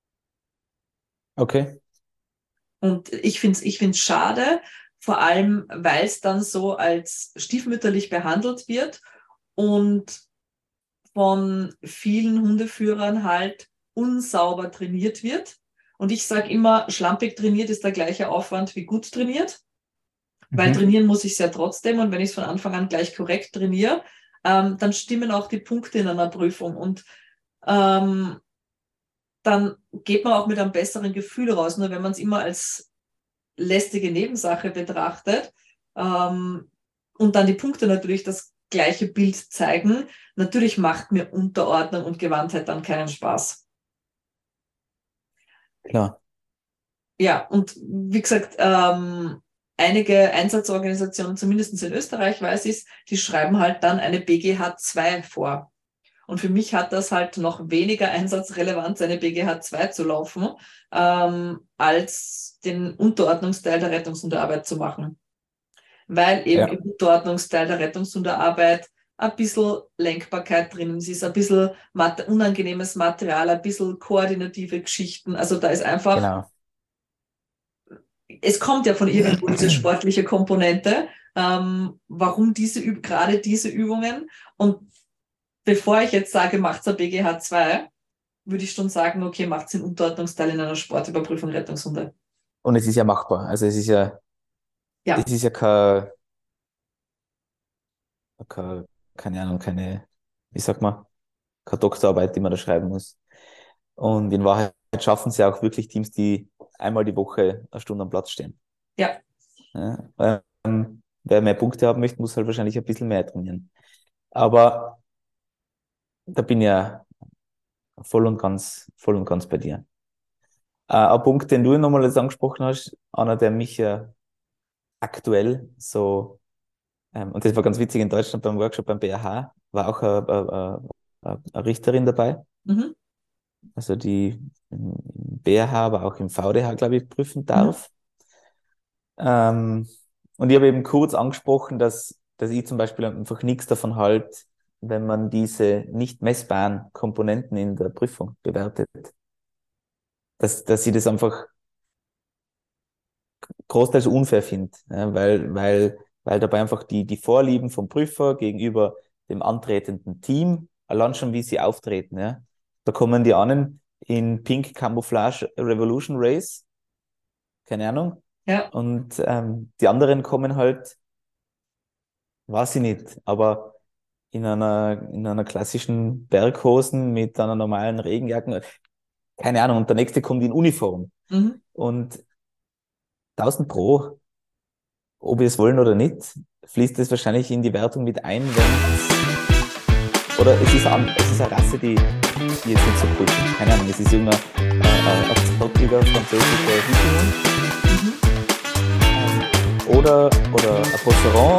okay. Und ich find's schade, vor allem, weil es dann so als stiefmütterlich behandelt wird und von vielen Hundeführern halt unsauber trainiert wird. Und ich sage immer, schlampig trainiert ist der gleiche Aufwand wie gut trainiert, weil Mhm. trainieren muss ich es ja trotzdem. Und wenn ich es von Anfang an gleich korrekt trainiere, dann stimmen auch die Punkte in einer Prüfung. Und ähm, dann geht man auch mit einem besseren Gefühl raus. Nur wenn man es immer als lästige Nebensache betrachtet und dann die Punkte natürlich das gleiche Bild zeigen, natürlich macht mir Unterordnung und Gewandtheit dann keinen Spaß. Klar. Ja, und wie gesagt, einige Einsatzorganisationen, zumindest in Österreich weiß ich es, die schreiben halt dann eine BGH 2 vor. Und für mich hat das halt noch weniger Einsatzrelevanz, eine BGH 2 zu laufen, als den Unterordnungsteil der Rettungshundearbeit zu machen. Weil eben Ja, im Unterordnungsteil der Rettungshundearbeit ein bisschen Lenkbarkeit drin ist, ein bisschen unangenehmes Material, ein bisschen koordinative Geschichten. Also da ist einfach, genau. es kommt ja von irgendwo diese sportliche Komponente. Warum gerade diese Übungen? Und bevor ich jetzt sage, macht's ein BGH 2, würde ich schon sagen, okay, macht's den Unterordnungsteil in einer Sportüberprüfung Rettungshunde. Und es ist ja machbar. Also Ja, es ist ja kein, keine Ahnung, wie sagt man, keine Doktorarbeit, die man da schreiben muss. Und in Wahrheit schaffen sie auch wirklich Teams, die einmal die Woche eine Stunde am Platz stehen. Ja, Ja, wer mehr Punkte haben möchte, muss halt wahrscheinlich ein bisschen mehr trainieren. Aber da bin ich ja voll und ganz bei dir. Ein Punkt, den du nochmal jetzt angesprochen hast, einer, der mich ja aktuell so, und das war ganz witzig in Deutschland beim Workshop beim BRH, war auch eine Richterin dabei. mhm. Also die im BRH, aber auch im VDH, glaube ich, prüfen Mhm. darf. Und ich habe eben kurz angesprochen, dass ich zum Beispiel einfach nichts davon halte, wenn man diese nicht messbaren Komponenten in der Prüfung bewertet. Dass ich das einfach großteils unfair finde, ja, weil dabei einfach die Vorlieben vom Prüfer gegenüber dem antretenden Team, allein schon wie sie auftreten, ja. Da kommen die einen in Pink Camouflage Revolution Race, keine Ahnung, Ja, und die anderen kommen halt, weiß ich nicht, aber in einer klassischen Berghosen mit einer normalen Regenjacke, keine Ahnung, und der nächste kommt in Uniform. mhm. Und 1000 Pro, ob wir es wollen oder nicht, fließt es wahrscheinlich in die Wertung mit ein, oder es ist eine Rasse, die jetzt nicht so cool ist. Keine Ahnung, es ist irgendein ein zottiger französischer Hippie Mhm. oder ein Bosseron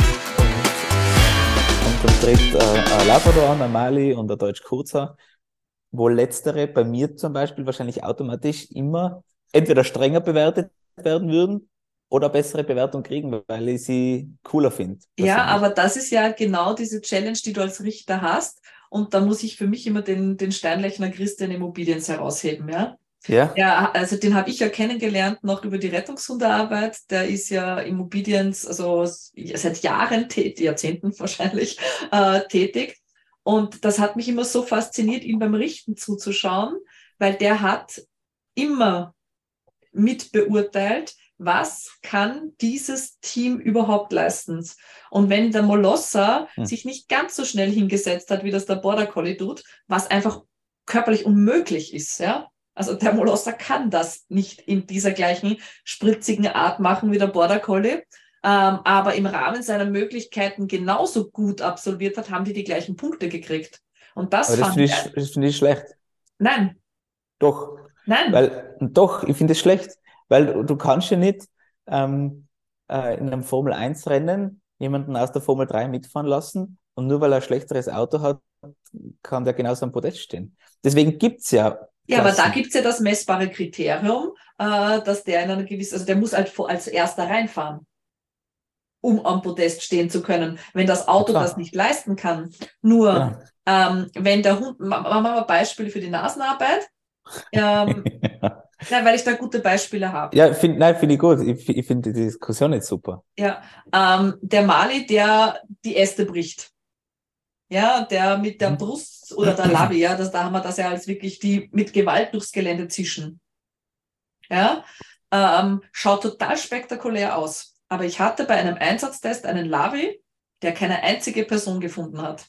und dann tritt ein Labrador an, ein Mali und ein Deutsch Kurzer, wo letztere bei mir zum Beispiel wahrscheinlich automatisch immer entweder strenger bewertet werden würden oder bessere Bewertung kriegen, weil ich sie cooler finde, Ja, persönlich. aber das ist ja genau diese Challenge, die du als Richter hast. Und da muss ich für mich immer den Steinlechner Christian Immobiliens herausheben, ja. Ja? Ja, also den habe ich ja kennengelernt noch über die Rettungshundearbeit. Der ist ja Immobiliens, also seit Jahren, Jahrzehnten wahrscheinlich, tätig. Und das hat mich immer so fasziniert, ihm beim Richten zuzuschauen, weil der hat immer mit beurteilt, was kann dieses Team überhaupt leisten. Und wenn der Molosser Hm. sich nicht ganz so schnell hingesetzt hat, wie das der Border Collie tut, was einfach körperlich unmöglich ist, ja. Also der Molosser kann das nicht in dieser gleichen spritzigen Art machen wie der Border Collie, aber im Rahmen seiner Möglichkeiten genauso gut absolviert hat, haben die gleichen Punkte gekriegt. Und das Aber fand ich, das finde ich schlecht. nein, Doch. nein, Doch, ich finde es schlecht, weil du kannst ja nicht in einem Formel-1-Rennen jemanden aus der Formel 3 mitfahren lassen und nur weil er ein schlechteres Auto hat, kann der genauso am Podest stehen. Deswegen gibt's ja ja, aber da Klassen. gibt's ja das messbare Kriterium, dass der in einer gewissen, also der muss halt als erster reinfahren, um am Podest stehen zu können. Wenn das Ja, Auto das klar. nicht leisten kann, nur Genau. wenn der Hund, machen wir mal Beispiele für die Nasenarbeit, ähm, ja, weil ich da gute Beispiele habe. Ja, nein, finde ich gut. Ich finde die Diskussion jetzt super. Ja, der Mali, der die Äste bricht. Ja, der mit der Mhm. Brust oder der Labi, ja, da haben wir das ja als wirklich die mit Gewalt durchs Gelände zischen. Ja, schaut total spektakulär aus. Aber ich hatte bei einem Einsatztest einen Lavi, der keine einzige Person gefunden hat.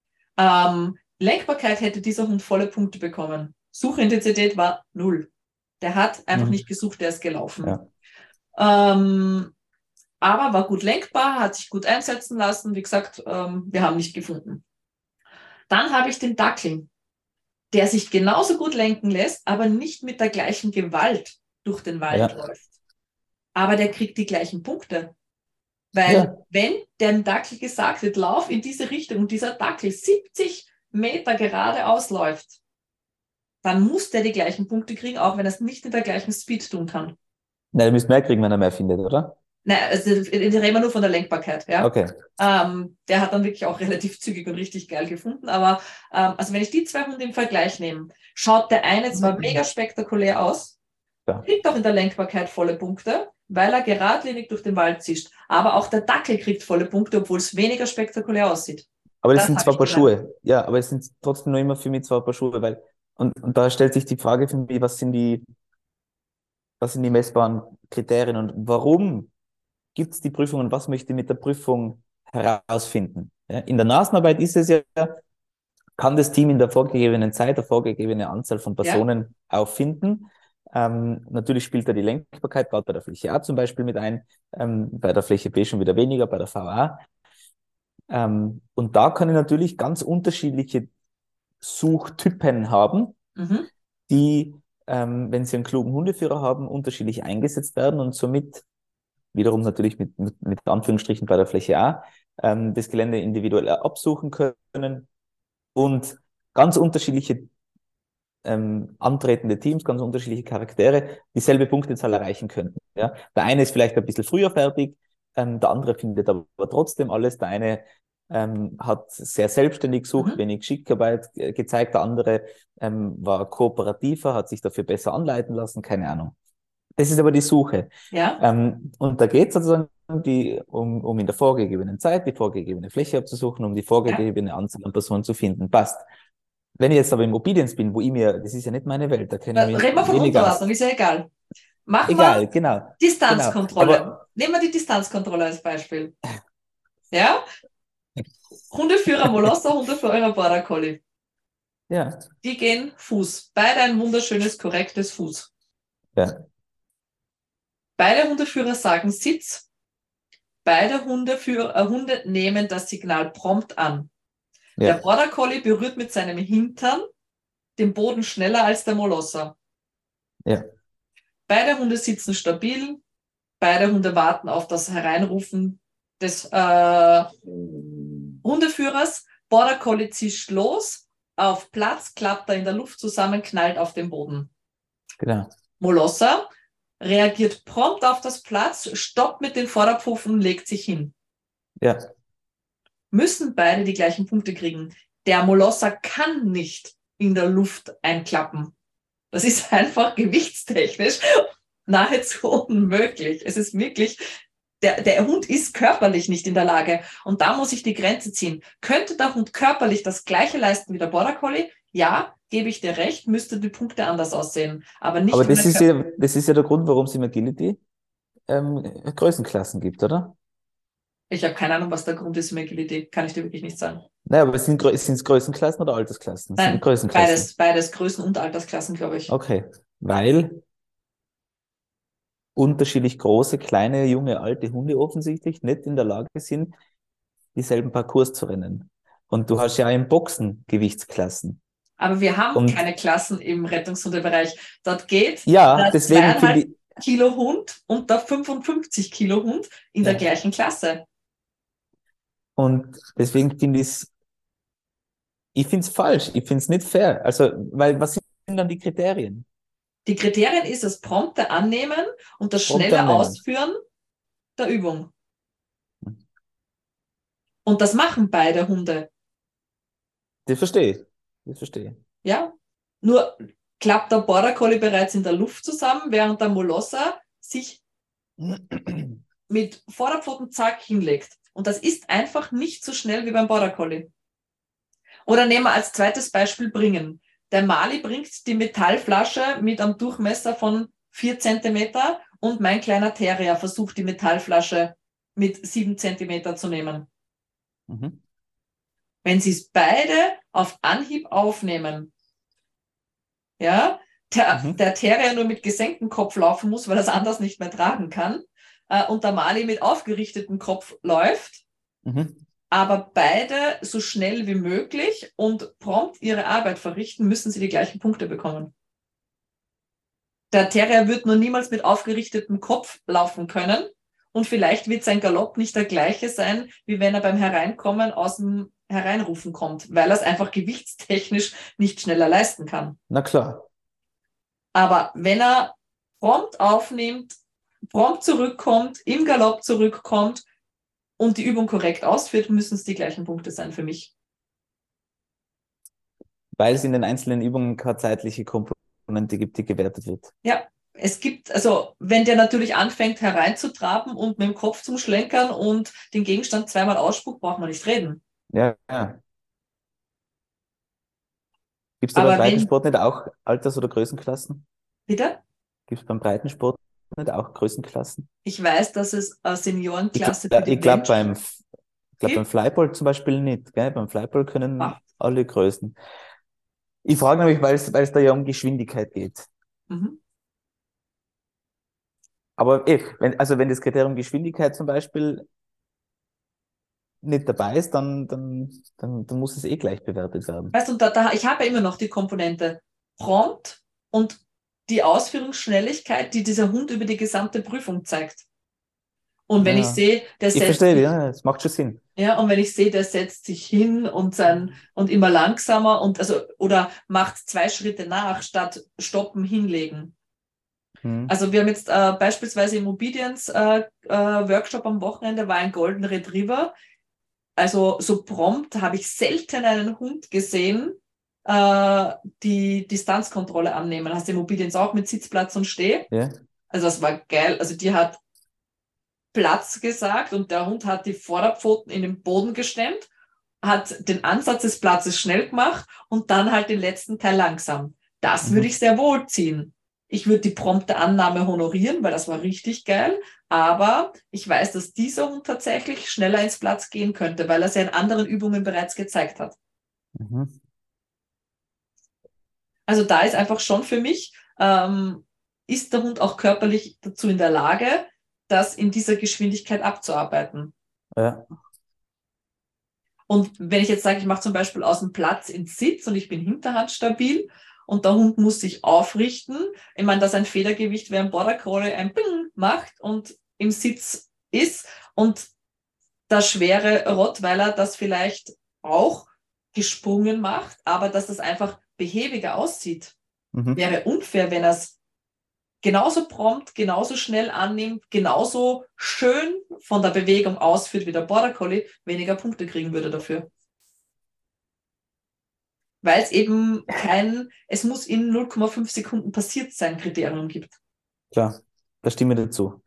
Lenkbarkeit hätte dieser Hund volle Punkte bekommen. Suchintensität war null. Der hat einfach Mhm. nicht gesucht, der ist gelaufen. Ja. Ähm, aber war gut lenkbar, hat sich gut einsetzen lassen. Wie gesagt, wir haben nicht gefunden. Dann habe ich den Dackel, der sich genauso gut lenken lässt, aber nicht mit der gleichen Gewalt durch den Wald Ja. läuft. Aber der kriegt die gleichen Punkte. Weil Ja. wenn dem Dackel gesagt wird, lauf in diese Richtung und dieser Dackel 70 Meter geradeaus läuft, dann muss der die gleichen Punkte kriegen, auch wenn er es nicht in der gleichen Speed tun kann. Nein, ihr müsst mehr kriegen, wenn er mehr findet, oder? Nein, also wir reden wir nur von der Lenkbarkeit, ja. Okay. Der hat dann wirklich auch relativ zügig und richtig geil gefunden. Aber also wenn ich die zwei Hunde im Vergleich nehme, schaut der eine zwar mega spektakulär aus, Ja. kriegt auch in der Lenkbarkeit volle Punkte, weil er geradlinig durch den Wald zischt. Aber auch der Dackel kriegt volle Punkte, obwohl es weniger spektakulär aussieht. Aber das Das sind habe zwei ich Paar gelernt. Schuhe. Ja, aber es sind trotzdem noch immer für mich zwei Paar Schuhe, weil, und da stellt sich die Frage für mich, was sind die messbaren Kriterien und warum gibt es die Prüfung und was möchte ich mit der Prüfung herausfinden? Ja, in der Nasenarbeit ist es ja, kann das Team in der vorgegebenen Zeit, der vorgegebene Anzahl von Personen auffinden. Natürlich spielt da die Lenkbarkeit, gerade bei der Fläche A zum Beispiel mit ein, bei der Fläche B schon wieder weniger, bei der VA. Und da kann ich natürlich ganz unterschiedliche Suchtypen haben, die, wenn sie einen klugen Hundeführer haben, unterschiedlich eingesetzt werden und somit wiederum natürlich mit Anführungsstrichen bei der Fläche A das Gelände individuell absuchen können und ganz unterschiedliche antretende Teams, ganz unterschiedliche Charaktere dieselbe Punktezahl erreichen könnten. Ja? Der eine ist vielleicht ein bisschen früher fertig, der andere findet aber trotzdem alles. Der eine hat sehr selbstständig gesucht, wenig Schickarbeit gezeigt, der andere war kooperativer, hat sich dafür besser anleiten lassen, keine Ahnung. Das ist aber die Suche. Ja. Und da geht es sozusagen um in der vorgegebenen Zeit die vorgegebene Fläche abzusuchen, um die vorgegebene Anzahl an Personen zu finden. Passt. Wenn ich jetzt aber im Obedience bin, das ist ja nicht meine Welt, da kenne ich mich Reden wir von weniger aus. Unterordnung, ist ja egal. Machen Egal, wir genau. Distanzkontrolle. Genau. Nehmen wir die Distanzkontrolle als Beispiel. Ja? Hundeführer Molosser, Hundeführer Border Collie. Ja. Die gehen Fuß. Beide ein wunderschönes, korrektes Fuß. Ja. Beide Hundeführer sagen Sitz. Beide Hunde nehmen das Signal prompt an. Ja. Der Border Collie berührt mit seinem Hintern den Boden schneller als der Molosser. Ja. Beide Hunde sitzen stabil. Beide Hunde warten auf das Hereinrufen des Hundeführers. Border Collie zischt los, auf Platz, klappt er in der Luft zusammen, knallt auf den Boden. Genau. Molosser reagiert prompt auf das Platz, stoppt mit den Vorderpfoten und legt sich hin. Ja. Müssen beide die gleichen Punkte kriegen. Der Molosser kann nicht in der Luft einklappen. Das ist einfach gewichtstechnisch nahezu unmöglich. Es ist wirklich, der Hund ist körperlich nicht in der Lage. Und da muss ich die Grenze ziehen. Könnte der Hund körperlich das Gleiche leisten wie der Border Collie? Ja, gebe ich dir recht, müsste die Punkte anders aussehen. Aber nicht. Aber das ist ja der Grund, warum es im Agility Größenklassen gibt, oder? Ich habe keine Ahnung, was der Grund ist im Agility. Kann ich dir wirklich nicht sagen. Naja, aber sind es Größenklassen oder Altersklassen? Nein, Größenklassen? beides Größen- und Altersklassen, glaube ich. Okay, weil unterschiedlich große, kleine, junge, alte Hunde offensichtlich nicht in der Lage sind, dieselben Parcours zu rennen. Und du hast ja im Boxen Gewichtsklassen. Aber wir haben keine Klassen im Rettungshundebereich. Dort geht ja, der deswegen 2,5 Kilo Hund und der 55 Kilo Hund in der gleichen Klasse. Und deswegen finde ich es falsch. Ich finde es nicht fair. Also, weil was sind dann die Kriterien? Die Kriterien ist das prompte Annehmen und das schnelle Ausführen der Übung. Und das machen beide Hunde. Das verstehe ich. Ja, nur klappt der Border Collie bereits in der Luft zusammen, während der Molosser sich mit Vorderpfoten zack hinlegt. Und das ist einfach nicht so schnell wie beim Border Collie. Oder nehmen wir als zweites Beispiel Bringen. Der Mali bringt die Metallflasche mit einem Durchmesser von 4 Zentimeter und mein kleiner Terrier versucht die Metallflasche mit 7 Zentimeter zu nehmen. Mhm. Wenn sie es beide auf Anhieb aufnehmen, ja, der Terrier nur mit gesenktem Kopf laufen muss, weil er es anders nicht mehr tragen kann, und der Mali mit aufgerichtetem Kopf läuft, aber beide so schnell wie möglich und prompt ihre Arbeit verrichten, müssen sie die gleichen Punkte bekommen. Der Terrier wird nur niemals mit aufgerichtetem Kopf laufen können und vielleicht wird sein Galopp nicht der gleiche sein, wie wenn er beim Hereinkommen aus dem Hereinrufen kommt, weil er es einfach gewichtstechnisch nicht schneller leisten kann. Na klar. Aber wenn er prompt aufnimmt, prompt zurückkommt, im Galopp zurückkommt und die Übung korrekt ausführt, müssen es die gleichen Punkte sein für mich. Weil es in den einzelnen Übungen keine zeitliche Komponente gibt, die gewertet wird. Ja, es gibt, also wenn der natürlich anfängt hereinzutraben und mit dem Kopf zum Schlenkern und den Gegenstand zweimal ausspuckt, braucht man nicht reden. Ja. Gibt es da beim Breitensport nicht auch Alters- oder Größenklassen? Bitte? Gibt es beim Breitensport nicht auch Größenklassen? Ich weiß, dass es eine Seniorenklasse Ich glaube Ich glaube, beim Flyball zum Beispiel nicht, gell? Beim Flyball können alle Größen. Ich frage nämlich, weil es da ja um Geschwindigkeit geht. Mhm. Aber wenn das Kriterium Geschwindigkeit zum Beispiel nicht dabei ist, dann muss es gleich bewertet werden. Weißt du, ich habe ja immer noch die Komponente Prompt und die Ausführungsschnelligkeit, die dieser Hund über die gesamte Prüfung zeigt. Und wenn ich Ja. sehe, Ich verstehe, ja, das macht schon Sinn. ja, und wenn ich sehe, der setzt sich hin und immer langsamer oder macht 2 Schritte nach, statt stoppen, hinlegen. Hm. Also wir haben jetzt beispielsweise im Obedience Workshop am Wochenende war ein Golden Retriever. Also so prompt habe ich selten einen Hund gesehen, die Distanzkontrolle annehmen. Hast du im Obedience auch mit Sitzplatz und Steh? Ja. Also das war geil. Also die hat Platz gesagt und der Hund hat die Vorderpfoten in den Boden gestemmt, hat den Ansatz des Platzes schnell gemacht und dann halt den letzten Teil langsam. Das würde ich sehr wohl ziehen. Ich würde die prompte Annahme honorieren, weil das war richtig geil. Aber ich weiß, dass dieser Hund tatsächlich schneller ins Platz gehen könnte, weil er es ja in anderen Übungen bereits gezeigt hat. Mhm. Also da ist einfach schon für mich, ist der Hund auch körperlich dazu in der Lage, das in dieser Geschwindigkeit abzuarbeiten. Ja. Und wenn ich jetzt sage, ich mache zum Beispiel aus dem Platz ins Sitz und ich bin hinterhandstabil und der Hund muss sich aufrichten, ich meine, dass ein Federgewicht während Border Collie ein Ping macht und im Sitz ist und der schwere Rottweiler das vielleicht auch gesprungen macht, aber dass das einfach behäbiger aussieht. Wäre unfair, wenn er es genauso prompt, genauso schnell annimmt, genauso schön von der Bewegung ausführt wie der Border Collie, weniger Punkte kriegen würde dafür. Weil es eben es muss in 0,5 Sekunden passiert sein Kriterium gibt. Klar, da stimme ich dazu.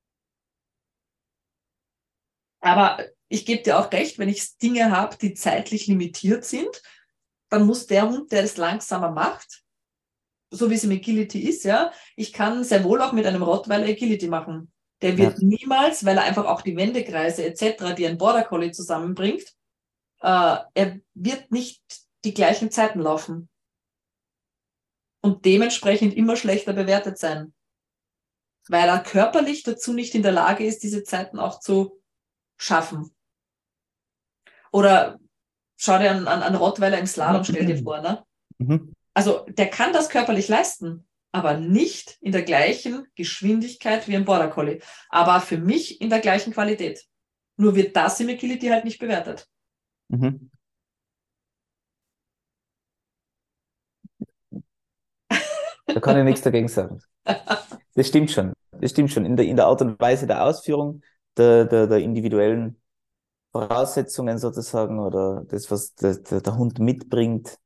Aber ich gebe dir auch recht, wenn ich Dinge habe, die zeitlich limitiert sind, dann muss der Hund, der es langsamer macht, so wie es im Agility ist, ja, ich kann sehr wohl auch mit einem Rottweiler Agility machen. Der wird niemals, weil er einfach auch die Wendekreise etc., die ein Border Collie zusammenbringt, er wird nicht die gleichen Zeiten laufen. Und dementsprechend immer schlechter bewertet sein. Weil er körperlich dazu nicht in der Lage ist, diese Zeiten auch zu schaffen. Oder schau dir an Rottweiler im Slalom, stell dir vor, ne? Also der kann das körperlich leisten, aber nicht in der gleichen Geschwindigkeit wie ein Border Collie. Aber für mich in der gleichen Qualität. Nur wird das im Agility halt nicht bewertet. Da kann ich nichts dagegen sagen. Das stimmt schon. Das stimmt schon. In der Art und Weise der Ausführung der individuellen Voraussetzungen sozusagen oder das, was der Hund mitbringt,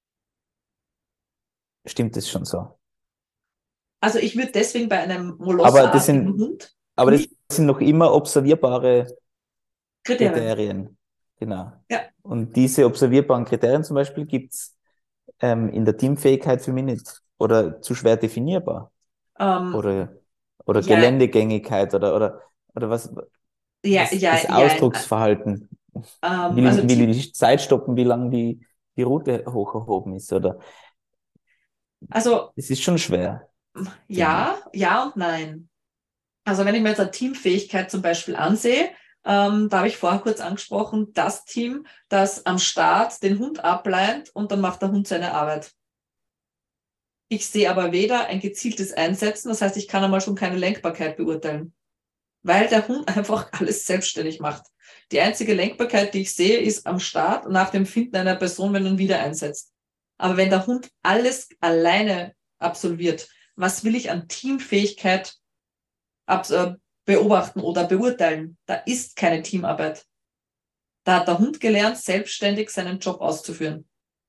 stimmt es schon so. Also ich würde deswegen bei einem Aber Molosser-artigen Hund das sind noch immer observierbare Kriterien. Kriterien. Genau. Ja. Und diese observierbaren Kriterien zum Beispiel gibt's in der Teamfähigkeit für mich nicht. Oder zu schwer definierbar. Oder Geländegängigkeit oder was das Ausdrucksverhalten. Will ich die Zeit stoppen, wie lange die Route hoch erhoben ist, oder? Also. Es ist schon schwer. Ja und nein. Also wenn ich mir jetzt eine Teamfähigkeit zum Beispiel ansehe, da habe ich vorher kurz angesprochen, das Team, das am Start den Hund ableint und dann macht der Hund seine Arbeit. Ich sehe aber weder ein gezieltes Einsetzen, das heißt, ich kann einmal schon keine Lenkbarkeit beurteilen, weil der Hund einfach alles selbstständig macht. Die einzige Lenkbarkeit, die ich sehe, ist am Start nach dem Finden einer Person, wenn man wieder einsetzt. Aber wenn der Hund alles alleine absolviert, was will ich an Teamfähigkeit beobachten oder beurteilen? Da ist keine Teamarbeit. Da hat der Hund gelernt, selbstständig seinen Job auszuführen.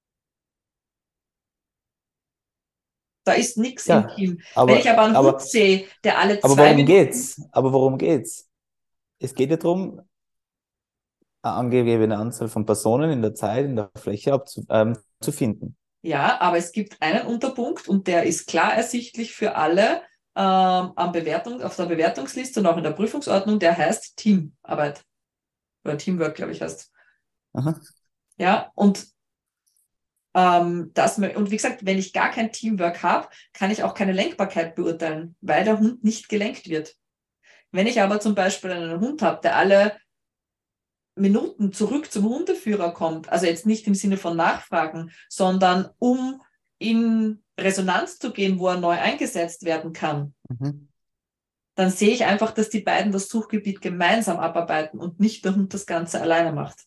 Da ist nichts im Team. Wenn ich aber einen Hund sehe, der alle 2 Minuten... Aber worum geht's? Es geht ja darum, eine angegebene Anzahl von Personen in der Zeit, in der Fläche zu finden. Ja, aber es gibt einen Unterpunkt und der ist klar ersichtlich für alle auf der Bewertungsliste und auch in der Prüfungsordnung, der heißt Teamarbeit. oder Teamwork, glaube ich, heißt. Aha. Ja, und und wie gesagt, wenn ich gar kein Teamwork habe, kann ich auch keine Lenkbarkeit beurteilen, weil der Hund nicht gelenkt wird. Wenn ich aber zum Beispiel einen Hund habe, der alle Minuten zurück zum Hundeführer kommt, also jetzt nicht im Sinne von Nachfragen, sondern um in Resonanz zu gehen, wo er neu eingesetzt werden kann, Mhm. dann sehe ich einfach, dass die beiden das Suchgebiet gemeinsam abarbeiten und nicht der Hund das Ganze alleine macht.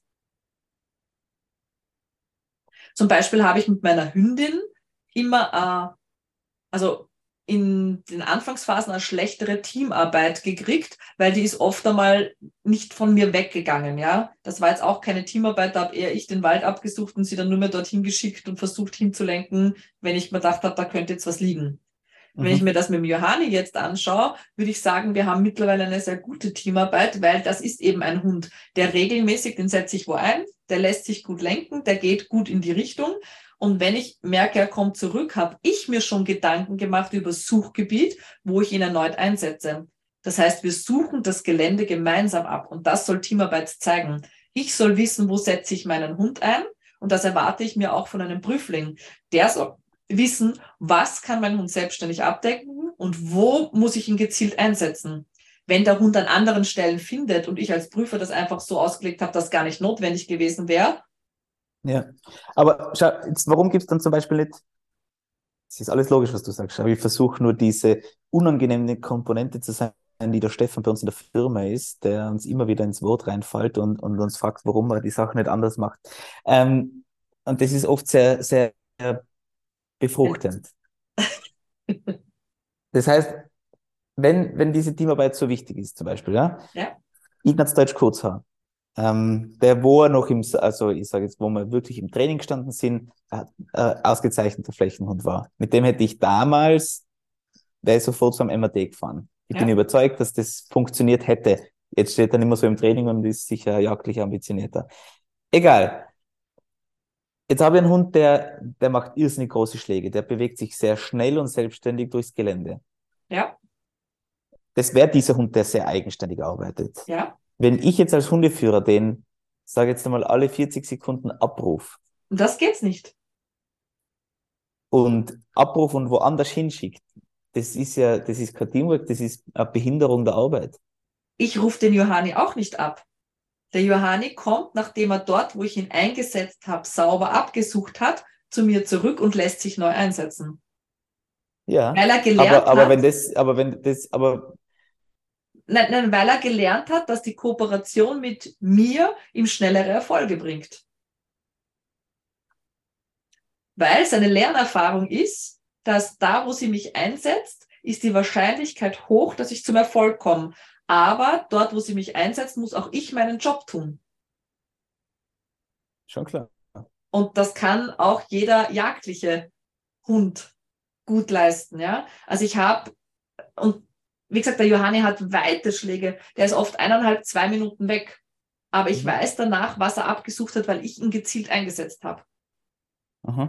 Zum Beispiel habe ich mit meiner Hündin immer, also in den Anfangsphasen eine schlechtere Teamarbeit gekriegt, weil die ist oft einmal nicht von mir weggegangen, ja. Das war jetzt auch keine Teamarbeit, da habe eher ich den Wald abgesucht und sie dann nur mehr dorthin geschickt und versucht hinzulenken, wenn ich mir gedacht habe, da könnte jetzt was liegen. Wenn ich Mhm. mir das mit dem Johanni jetzt anschaue, würde ich sagen, wir haben mittlerweile eine sehr gute Teamarbeit, weil das ist eben ein Hund, der regelmäßig, den setze ich wo ein, der lässt sich gut lenken, der geht gut in die Richtung. Und wenn ich merke, er kommt zurück, habe ich mir schon Gedanken gemacht über das Suchgebiet, wo ich ihn erneut einsetze. Das heißt, wir suchen das Gelände gemeinsam ab und das soll Teamarbeit zeigen. Ich soll wissen, wo setze ich meinen Hund ein und das erwarte ich mir auch von einem Prüfling. Der soll wissen, was kann mein Hund selbstständig abdecken und wo muss ich ihn gezielt einsetzen. Wenn der Hund an anderen Stellen findet und ich als Prüfer das einfach so ausgelegt habe, dass gar nicht notwendig gewesen wäre. Ja, aber schau, jetzt, warum gibt es dann zum Beispiel nicht, es ist alles logisch, was du sagst, aber ich versuche nur diese unangenehme Komponente zu sein, die der Stefan bei uns in der Firma ist, der uns immer wieder ins Wort reinfällt und uns fragt, warum er die Sache nicht anders macht. Und das ist oft sehr, sehr befruchtend. Das heißt, wenn diese Teamarbeit so wichtig ist, zum Beispiel, ja, Ja, Ignaz Deutsch Kurzhaar, der, wo er noch also ich sage jetzt, wo wir wirklich im Training gestanden sind, ausgezeichneter Flächenhund war. Mit dem hätte ich damals, wäre ich sofort zum MRT gefahren. Ich bin ja, überzeugt, dass das funktioniert hätte. Jetzt steht er nicht mehr so im Training und ist sicher jagdlich ambitionierter. Egal. Jetzt habe ich einen Hund, der macht irrsinnig große Schläge. Der bewegt sich sehr schnell und selbstständig durchs Gelände. ja, Das wäre dieser Hund, der sehr eigenständig arbeitet. ja. Wenn ich jetzt als Hundeführer den, sage jetzt einmal, alle 40 Sekunden Abruf Und das geht's nicht. und Abruf und woanders hinschickt, das ist kein Teamwork, das ist eine Behinderung der Arbeit. Ich rufe den Johanni auch nicht ab. Der Johanni kommt, nachdem er dort, wo ich ihn eingesetzt habe, sauber abgesucht hat, zu mir zurück und lässt sich neu einsetzen. Ja, Weil er gelernt aber hat, weil er gelernt hat, dass die Kooperation mit mir ihm schnellere Erfolge bringt. Weil seine Lernerfahrung ist, dass da, wo sie mich einsetzt, ist die Wahrscheinlichkeit hoch, dass ich zum Erfolg komme. Aber dort, wo sie mich einsetzt, muss auch ich meinen Job tun. schon klar. Und das kann auch jeder jagdliche Hund gut leisten, ja. Also und wie gesagt, der Johanni hat weite Schläge, der ist oft 1,5, 2 Minuten weg. Aber ich Mhm. weiß danach, was er abgesucht hat, weil ich ihn gezielt eingesetzt habe. Aha.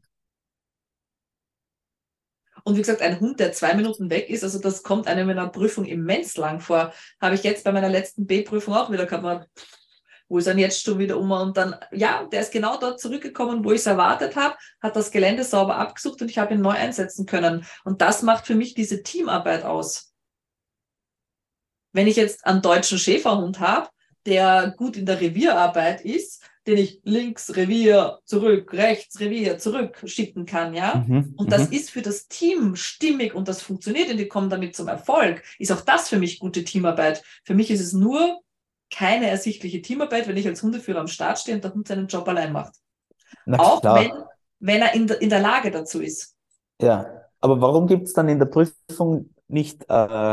Und wie gesagt, ein Hund, der 2 Minuten weg ist, also das kommt einem in einer Prüfung immens lang vor. Habe ich jetzt bei meiner letzten B-Prüfung auch wieder gehabt. Wo ist er jetzt schon wieder um? Und dann, ja, der ist genau dort zurückgekommen, wo ich es erwartet habe, hat das Gelände sauber abgesucht und ich habe ihn neu einsetzen können. Und das macht für mich diese Teamarbeit aus. Wenn ich jetzt einen deutschen Schäferhund habe, der gut in der Revierarbeit ist, den ich links Revier zurück, rechts Revier zurück schicken kann, ja. Mhm. Und das Mhm. ist für das Team stimmig und das funktioniert und die kommen damit zum Erfolg, ist auch das für mich gute Teamarbeit. Für mich ist es nur keine ersichtliche Teamarbeit, wenn ich als Hundeführer am Start stehe und der Hund seinen Job allein macht. Na Auch klar, wenn er in der Lage dazu ist. ja. Aber warum gibt es dann in der Prüfung nicht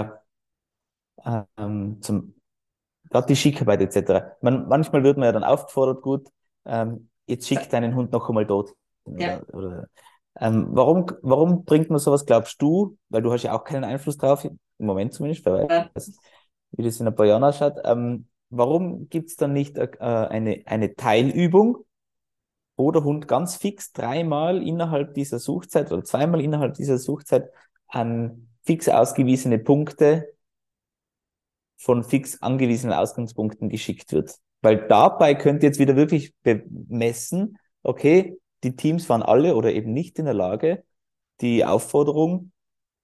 zum gerade die Schickarbeit etc. Manchmal wird man ja dann aufgefordert, gut, jetzt schick deinen Hund noch einmal dort. Ja. Warum bringt man sowas, glaubst du, weil du hast ja auch keinen Einfluss drauf, im Moment zumindest, wer Ja. weiß, wie das in ein paar Jahren ausschaut, warum gibt es dann nicht eine Teilübung, wo der Hund ganz fix 3-mal innerhalb dieser Suchzeit oder 2-mal innerhalb dieser Suchzeit an fix ausgewiesene Punkte von fix angewiesenen Ausgangspunkten geschickt wird? Weil dabei könnt ihr jetzt wieder wirklich bemessen, okay, die Teams waren alle oder eben nicht in der Lage, die Aufforderung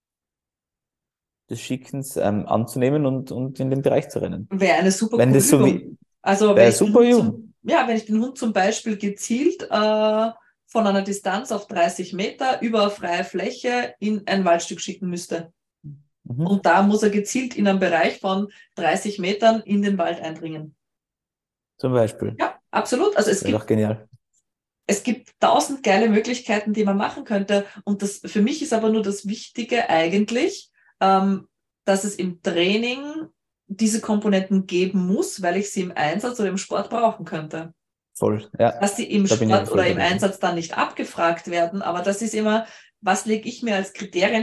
des Schickens anzunehmen und in den Bereich zu rennen. Wäre eine super Wenn coole das so Übung. wie, Also wäre super Übung. wenn ich den Hund zum Beispiel gezielt von einer Distanz auf 30 Meter über eine freie Fläche in ein Waldstück schicken müsste. Mhm. Und da muss er gezielt in einen Bereich von 30 Metern in den Wald eindringen. Zum Beispiel. Ja, absolut. Also Wäre doch genial. es gibt 1000 geile Möglichkeiten, die man machen könnte. Und das für mich ist aber nur das Wichtige eigentlich, dass es im Training diese Komponenten geben muss, weil ich sie im Einsatz oder im Sport brauchen könnte. Voll. Ja, Dass sie im da bin ich Sport voll oder bei im dir. Einsatz dann nicht abgefragt werden, aber das ist immer, was lege ich mir als Kriterien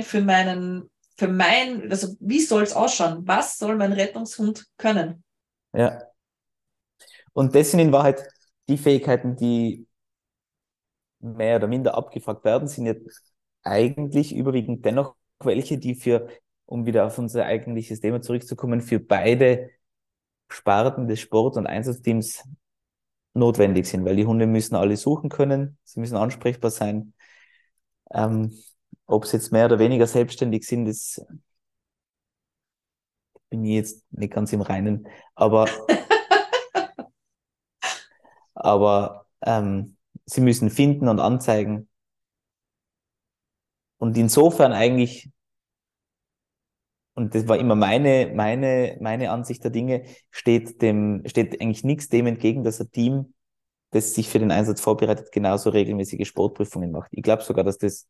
also wie soll es ausschauen? Was soll mein Rettungshund können? Ja. Und das sind in Wahrheit die Fähigkeiten, die mehr oder minder abgefragt werden, sind jetzt eigentlich überwiegend dennoch welche, die um wieder auf unser eigentliches Thema zurückzukommen, für beide Sparten des Sport- und Einsatzteams notwendig sind, weil die Hunde müssen alle suchen können, sie müssen ansprechbar sein. Ähm, Ob sie jetzt mehr oder weniger selbstständig sind, das bin ich jetzt nicht ganz im Reinen, aber sie müssen finden und anzeigen. Und insofern eigentlich, und das war immer meine Ansicht der Dinge, steht eigentlich nichts dem entgegen, dass ein Team, das sich für den Einsatz vorbereitet, genauso regelmäßige Sportprüfungen macht. Ich glaube sogar, dass das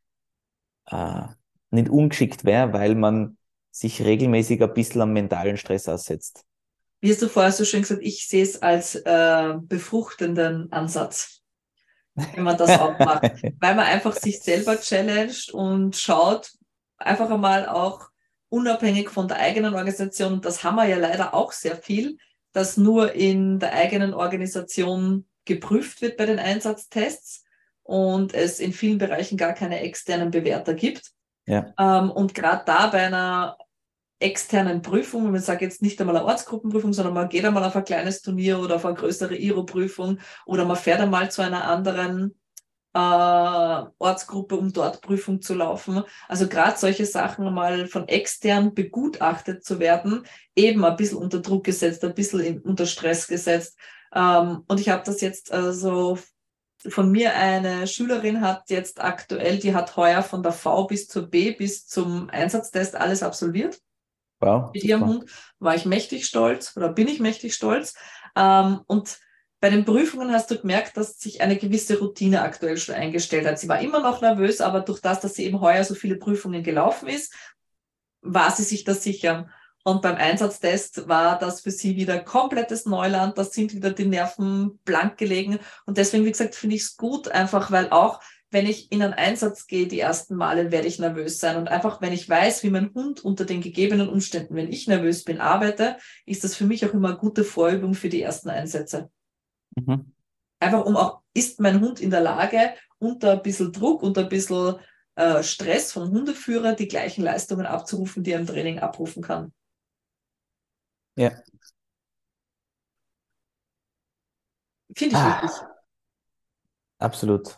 äh, nicht ungeschickt wäre, weil man sich regelmäßig ein bisschen am mentalen Stress aussetzt. Wie hast du vorher so schön gesagt, ich sehe es als befruchtenden Ansatz, wenn man das auch macht. Weil man einfach sich selber challenged und schaut, einfach einmal auch unabhängig von der eigenen Organisation, und das haben wir ja leider auch sehr viel, dass nur in der eigenen Organisation geprüft wird bei den Einsatztests und es in vielen Bereichen gar keine externen Bewerter gibt. Ja. Und gerade da bei einer externen Prüfung, man sagt jetzt nicht einmal eine Ortsgruppenprüfung, sondern man geht einmal auf ein kleines Turnier oder auf eine größere IRO-Prüfung oder man fährt einmal zu einer anderen Ortsgruppe, um dort Prüfung zu laufen. Also gerade solche Sachen mal von extern begutachtet zu werden, eben ein bisschen unter Druck gesetzt, ein bisschen unter Stress gesetzt. Und ich habe das jetzt so von mir, eine Schülerin hat jetzt aktuell, die hat heuer von der V bis zur B bis zum Einsatztest alles absolviert. Wow, Mit ihrem super. Hund war ich mächtig stolz oder bin ich mächtig stolz. Und bei den Prüfungen hast du gemerkt, dass sich eine gewisse Routine aktuell schon eingestellt hat. Sie war immer noch nervös, aber durch das, dass sie eben heuer so viele Prüfungen gelaufen ist, war sie sich da sicher. Und beim Einsatztest war das für sie wieder komplettes Neuland. Da sind wieder die Nerven blank gelegen. Und deswegen, wie gesagt, finde ich es gut, einfach weil auch, wenn ich in einen Einsatz gehe, die ersten Male, werde ich nervös sein. Und einfach, wenn ich weiß, wie mein Hund unter den gegebenen Umständen, wenn ich nervös bin, arbeite, ist das für mich auch immer eine gute Vorübung für die ersten Einsätze. Mhm. Einfach ist mein Hund in der Lage, unter ein bisschen Druck, unter ein bisschen Stress vom Hundeführer die gleichen Leistungen abzurufen, die er im Training abrufen kann. Ja. Finde ich wichtig. Absolut.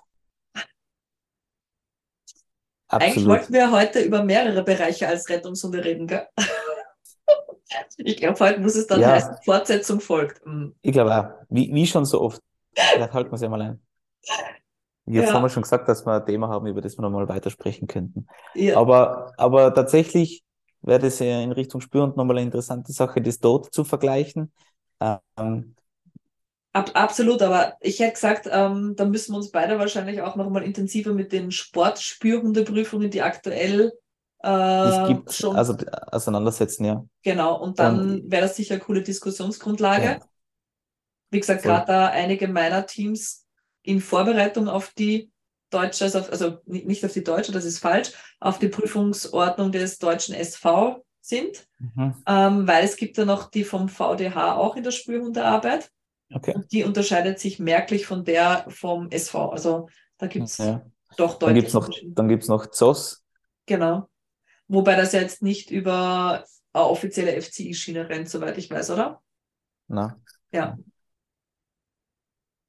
Eigentlich Absolut. wollten wir heute über mehrere Bereiche als Rettungshunde reden, gell? Ich glaube, heute muss es dann heißen, Ja, Fortsetzung folgt. ich glaube auch, wie schon so oft, vielleicht halten wir es ja mal ein. Jetzt haben wir Ja, schon gesagt, dass wir ein Thema haben, über das wir nochmal weitersprechen könnten. ja, Aber tatsächlich wäre das ja in Richtung Spürhund nochmal eine interessante Sache, das dort zu vergleichen. Ähm, absolut. Aber ich hätte gesagt, da müssen wir uns beide wahrscheinlich auch nochmal intensiver mit den Sportspürhundeprüfungen, die aktuell Es gibt schon, also auseinandersetzen, ja. genau, und Und dann wäre das sicher eine coole Diskussionsgrundlage. ja, Wie gesagt, voll. gerade da einige meiner Teams in Vorbereitung auf die deutsche, also nicht auf die deutsche, das ist falsch, auf die Prüfungsordnung des deutschen SV sind, Mhm. weil es gibt ja noch die vom VDH auch in der Spürhundearbeit Okay. und die unterscheidet sich merklich von der vom SV. Also da gibt's Ja. doch Dann gibt's deutliche noch, Unterschiede. dann gibt's noch ZOS. Genau. Wobei das ja jetzt nicht über eine offizielle FCI-Schiene rennt, soweit ich weiß, oder? Na, Ja.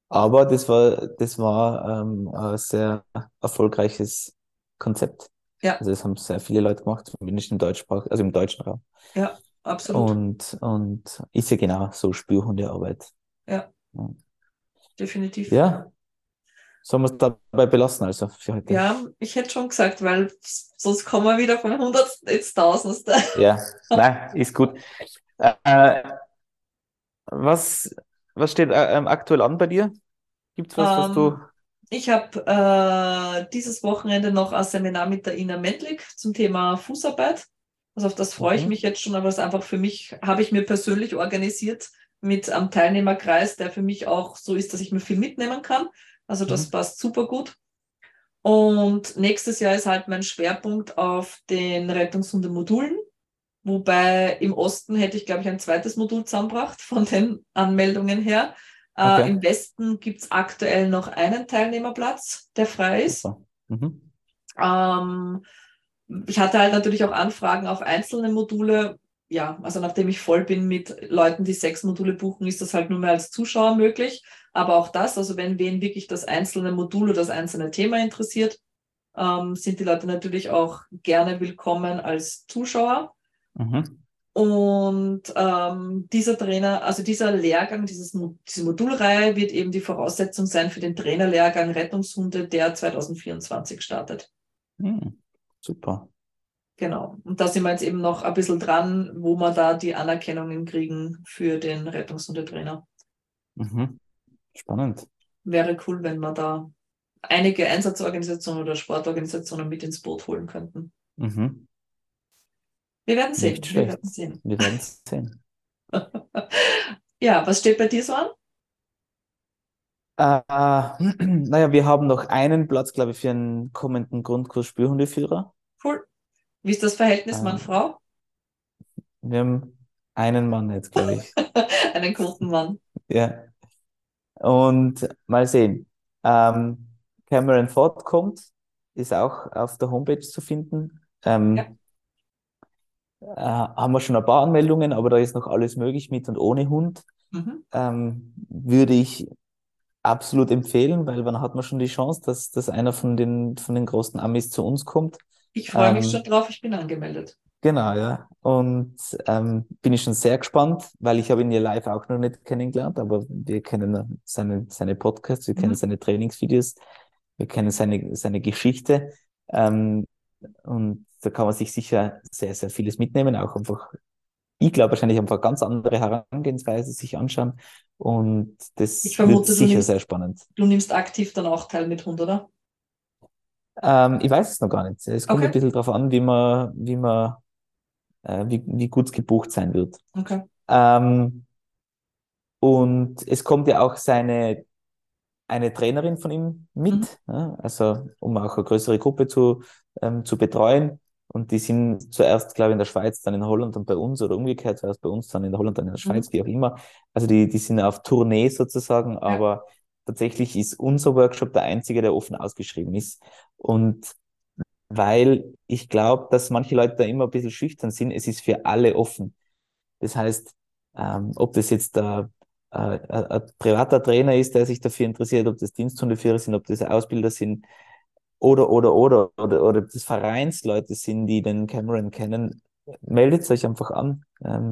Aber das war ein sehr erfolgreiches Konzept. Ja, Also das haben sehr viele Leute gemacht, zumindest also im deutschen Raum. ja, absolut. Und ist ja genau so Spürhundearbeit. Ja, Ja, definitiv. ja, sollen wir es dabei belassen also für heute? Ja, ich hätte schon gesagt, weil sonst kommen wir wieder vom Hundertsten ins Tausendste. Ja, nein, ist gut. Äh, was, was steht aktuell an bei dir? Gibt's was du... Ähm, Ich habe dieses Wochenende noch ein Seminar mit der Ina Mendlik zum Thema Fußarbeit. Also auf das freue ich mich Mhm, jetzt schon, aber das einfach für mich, habe ich mir persönlich organisiert mit einem Teilnehmerkreis, der für mich auch so ist, dass ich mir viel mitnehmen kann. Also das mhm, passt super gut. Und nächstes Jahr ist halt mein Schwerpunkt auf den Rettungshundemodulen. Wobei im Osten hätte ich, glaube ich, ein zweites Modul zusammengebracht von den Anmeldungen her. Im okay, Westen gibt es aktuell noch einen Teilnehmerplatz, der frei ist. super. Mhm, Ähm, Ich hatte halt natürlich auch Anfragen auf einzelne Module. Ja, also nachdem ich voll bin mit Leuten, die 6 Module buchen, ist das halt nur mehr als Zuschauer möglich. Aber auch das, also wenn wen wirklich das einzelne Modul oder das einzelne Thema interessiert, sind die Leute natürlich auch gerne willkommen als Zuschauer. mhm, Und dieser Trainer, also dieser Lehrgang, diese Modulreihe wird eben die Voraussetzung sein für den Trainerlehrgang Rettungshunde, der 2024 startet. mhm, super. Genau. Und da sind wir jetzt eben noch ein bisschen dran, wo wir da die Anerkennungen kriegen für den Rettungshundetrainer. Mhm, spannend. Wäre cool, wenn wir da einige Einsatzorganisationen oder Sportorganisationen mit ins Boot holen könnten. Mhm, Wir werden nicht sehen. Wir schlecht. werden sehen. Wir werden es sehen. Ja, was steht bei dir so an? Naja, wir haben noch einen Platz, glaube ich, für einen kommenden Grundkurs Spürhundeführer. Cool. Wie ist das Verhältnis Ähm, Mann-Frau? wir haben einen Mann jetzt, glaube ich. Einen Quotenmann. Ja. Und mal sehen. Ähm, Cameron Ford kommt, ist auch auf der Homepage zu finden. Ja. Haben wir schon ein paar Anmeldungen, aber da ist noch alles möglich mit und ohne Hund. Mhm. Würde ich absolut empfehlen, weil dann hat man schon die Chance, dass einer von den großen Amis zu uns kommt. Ich freue mich schon Ähm, drauf, ich bin angemeldet. genau, ja. Und bin ich schon sehr gespannt, weil ich habe ihn ja live auch noch nicht kennengelernt, aber wir kennen seine Podcasts, wir kennen Mhm. seine Trainingsvideos, wir kennen seine Geschichte. Ähm, und da kann man sich sicher sehr, sehr vieles mitnehmen, auch einfach, ich glaube wahrscheinlich einfach ganz andere Herangehensweise sich anschauen. Und Ich das wird vermute, sicher sehr spannend. du nimmst aktiv dann auch teil mit Hund, oder? Ich weiß es noch gar nicht. Es kommt ein Okay, bisschen darauf an, wie gut es gebucht sein wird. okay. Ähm, und es kommt ja auch eine Trainerin von ihm Mhm. mit, ja, also um auch eine größere Gruppe zu betreuen. Und die sind zuerst, glaube ich, in der Schweiz, dann in Holland und bei uns oder umgekehrt, zuerst bei uns, dann in Holland, dann in der Mhm. Schweiz, wie auch immer. Also die sind auf Tournee sozusagen, Ja. aber tatsächlich ist unser Workshop der einzige, der offen ausgeschrieben ist. Und weil ich glaube, dass manche Leute da immer ein bisschen schüchtern sind, es ist für alle offen. Das heißt, ob das jetzt ein privater Trainer ist, der sich dafür interessiert, ob das Diensthundeführer sind, ob das Ausbilder sind oder ob das Vereinsleute sind, die den Cameron kennen, meldet euch einfach an.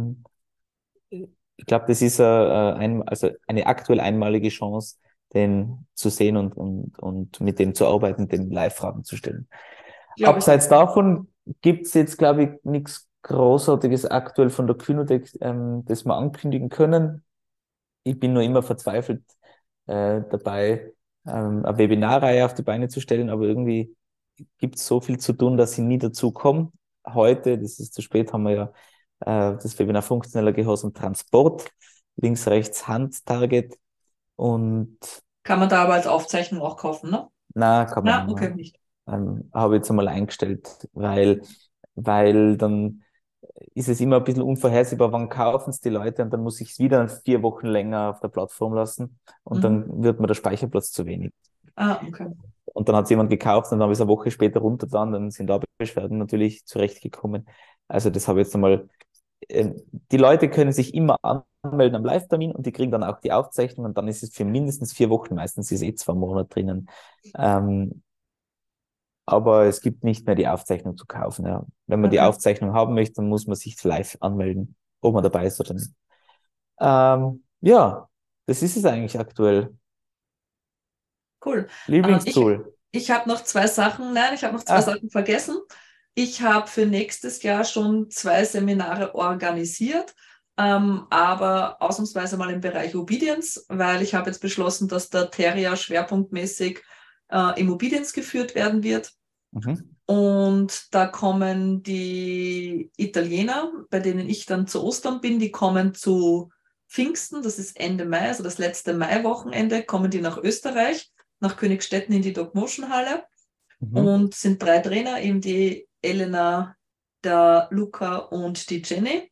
Ich glaube, das ist also eine aktuell einmalige Chance, den zu sehen und mit dem zu arbeiten, dem Live-Fragen zu stellen. Glaube ich auch. Abseits davon gibt's jetzt, glaube ich, nichts Großartiges aktuell von der Kynotech, das wir ankündigen können. Ich bin nur immer verzweifelt dabei, eine Webinarreihe auf die Beine zu stellen, aber irgendwie gibt's so viel zu tun, dass ich nie dazu komme. Heute, das ist zu spät, haben wir ja das Webinar Funktioneller Gehorsam Transport, links, rechts, Hand, Target und Kann man da aber als Aufzeichnung auch kaufen, ne? na, kann man Na, nicht okay, mehr. nicht. Habe ich jetzt einmal eingestellt, weil dann ist es immer ein bisschen unvorhersehbar, wann kaufen es die Leute und dann muss ich es wieder 4 Wochen länger auf der Plattform lassen und Mhm. dann wird mir der Speicherplatz zu wenig. Ah, okay. Und dann hat es jemand gekauft und dann habe ich es eine Woche später runtergeladen, dann sind da Beschwerden natürlich zurechtgekommen. Also das habe ich jetzt einmal, die Leute können sich immer anmelden am Live-Termin und die kriegen dann auch die Aufzeichnung und dann ist es für mindestens 4 Wochen, meistens ist 2 Monate drinnen. Aber es gibt nicht mehr die Aufzeichnung zu kaufen. Ja. Wenn man die Okay, Aufzeichnung haben möchte, dann muss man sich live anmelden, ob man dabei ist oder nicht. Ja, das ist es eigentlich aktuell. cool. Ich, Lieblingstool. ich habe noch zwei Sachen, nein, ich habe noch zwei Ah, Sachen vergessen. Ich habe für nächstes Jahr schon zwei Seminare organisiert, aber ausnahmsweise mal im Bereich Obedience, weil ich habe jetzt beschlossen, dass der Terrier schwerpunktmäßig im Obedience geführt werden wird. mhm. Und da kommen die Italiener, bei denen ich dann zu Ostern bin, die kommen zu Pfingsten, das ist Ende Mai, also das letzte Maiwochenende, kommen die nach Österreich, nach Königstetten in die Dog Motion Halle Mhm. und sind drei Trainer, eben die Elena, der Luca und die Jenny.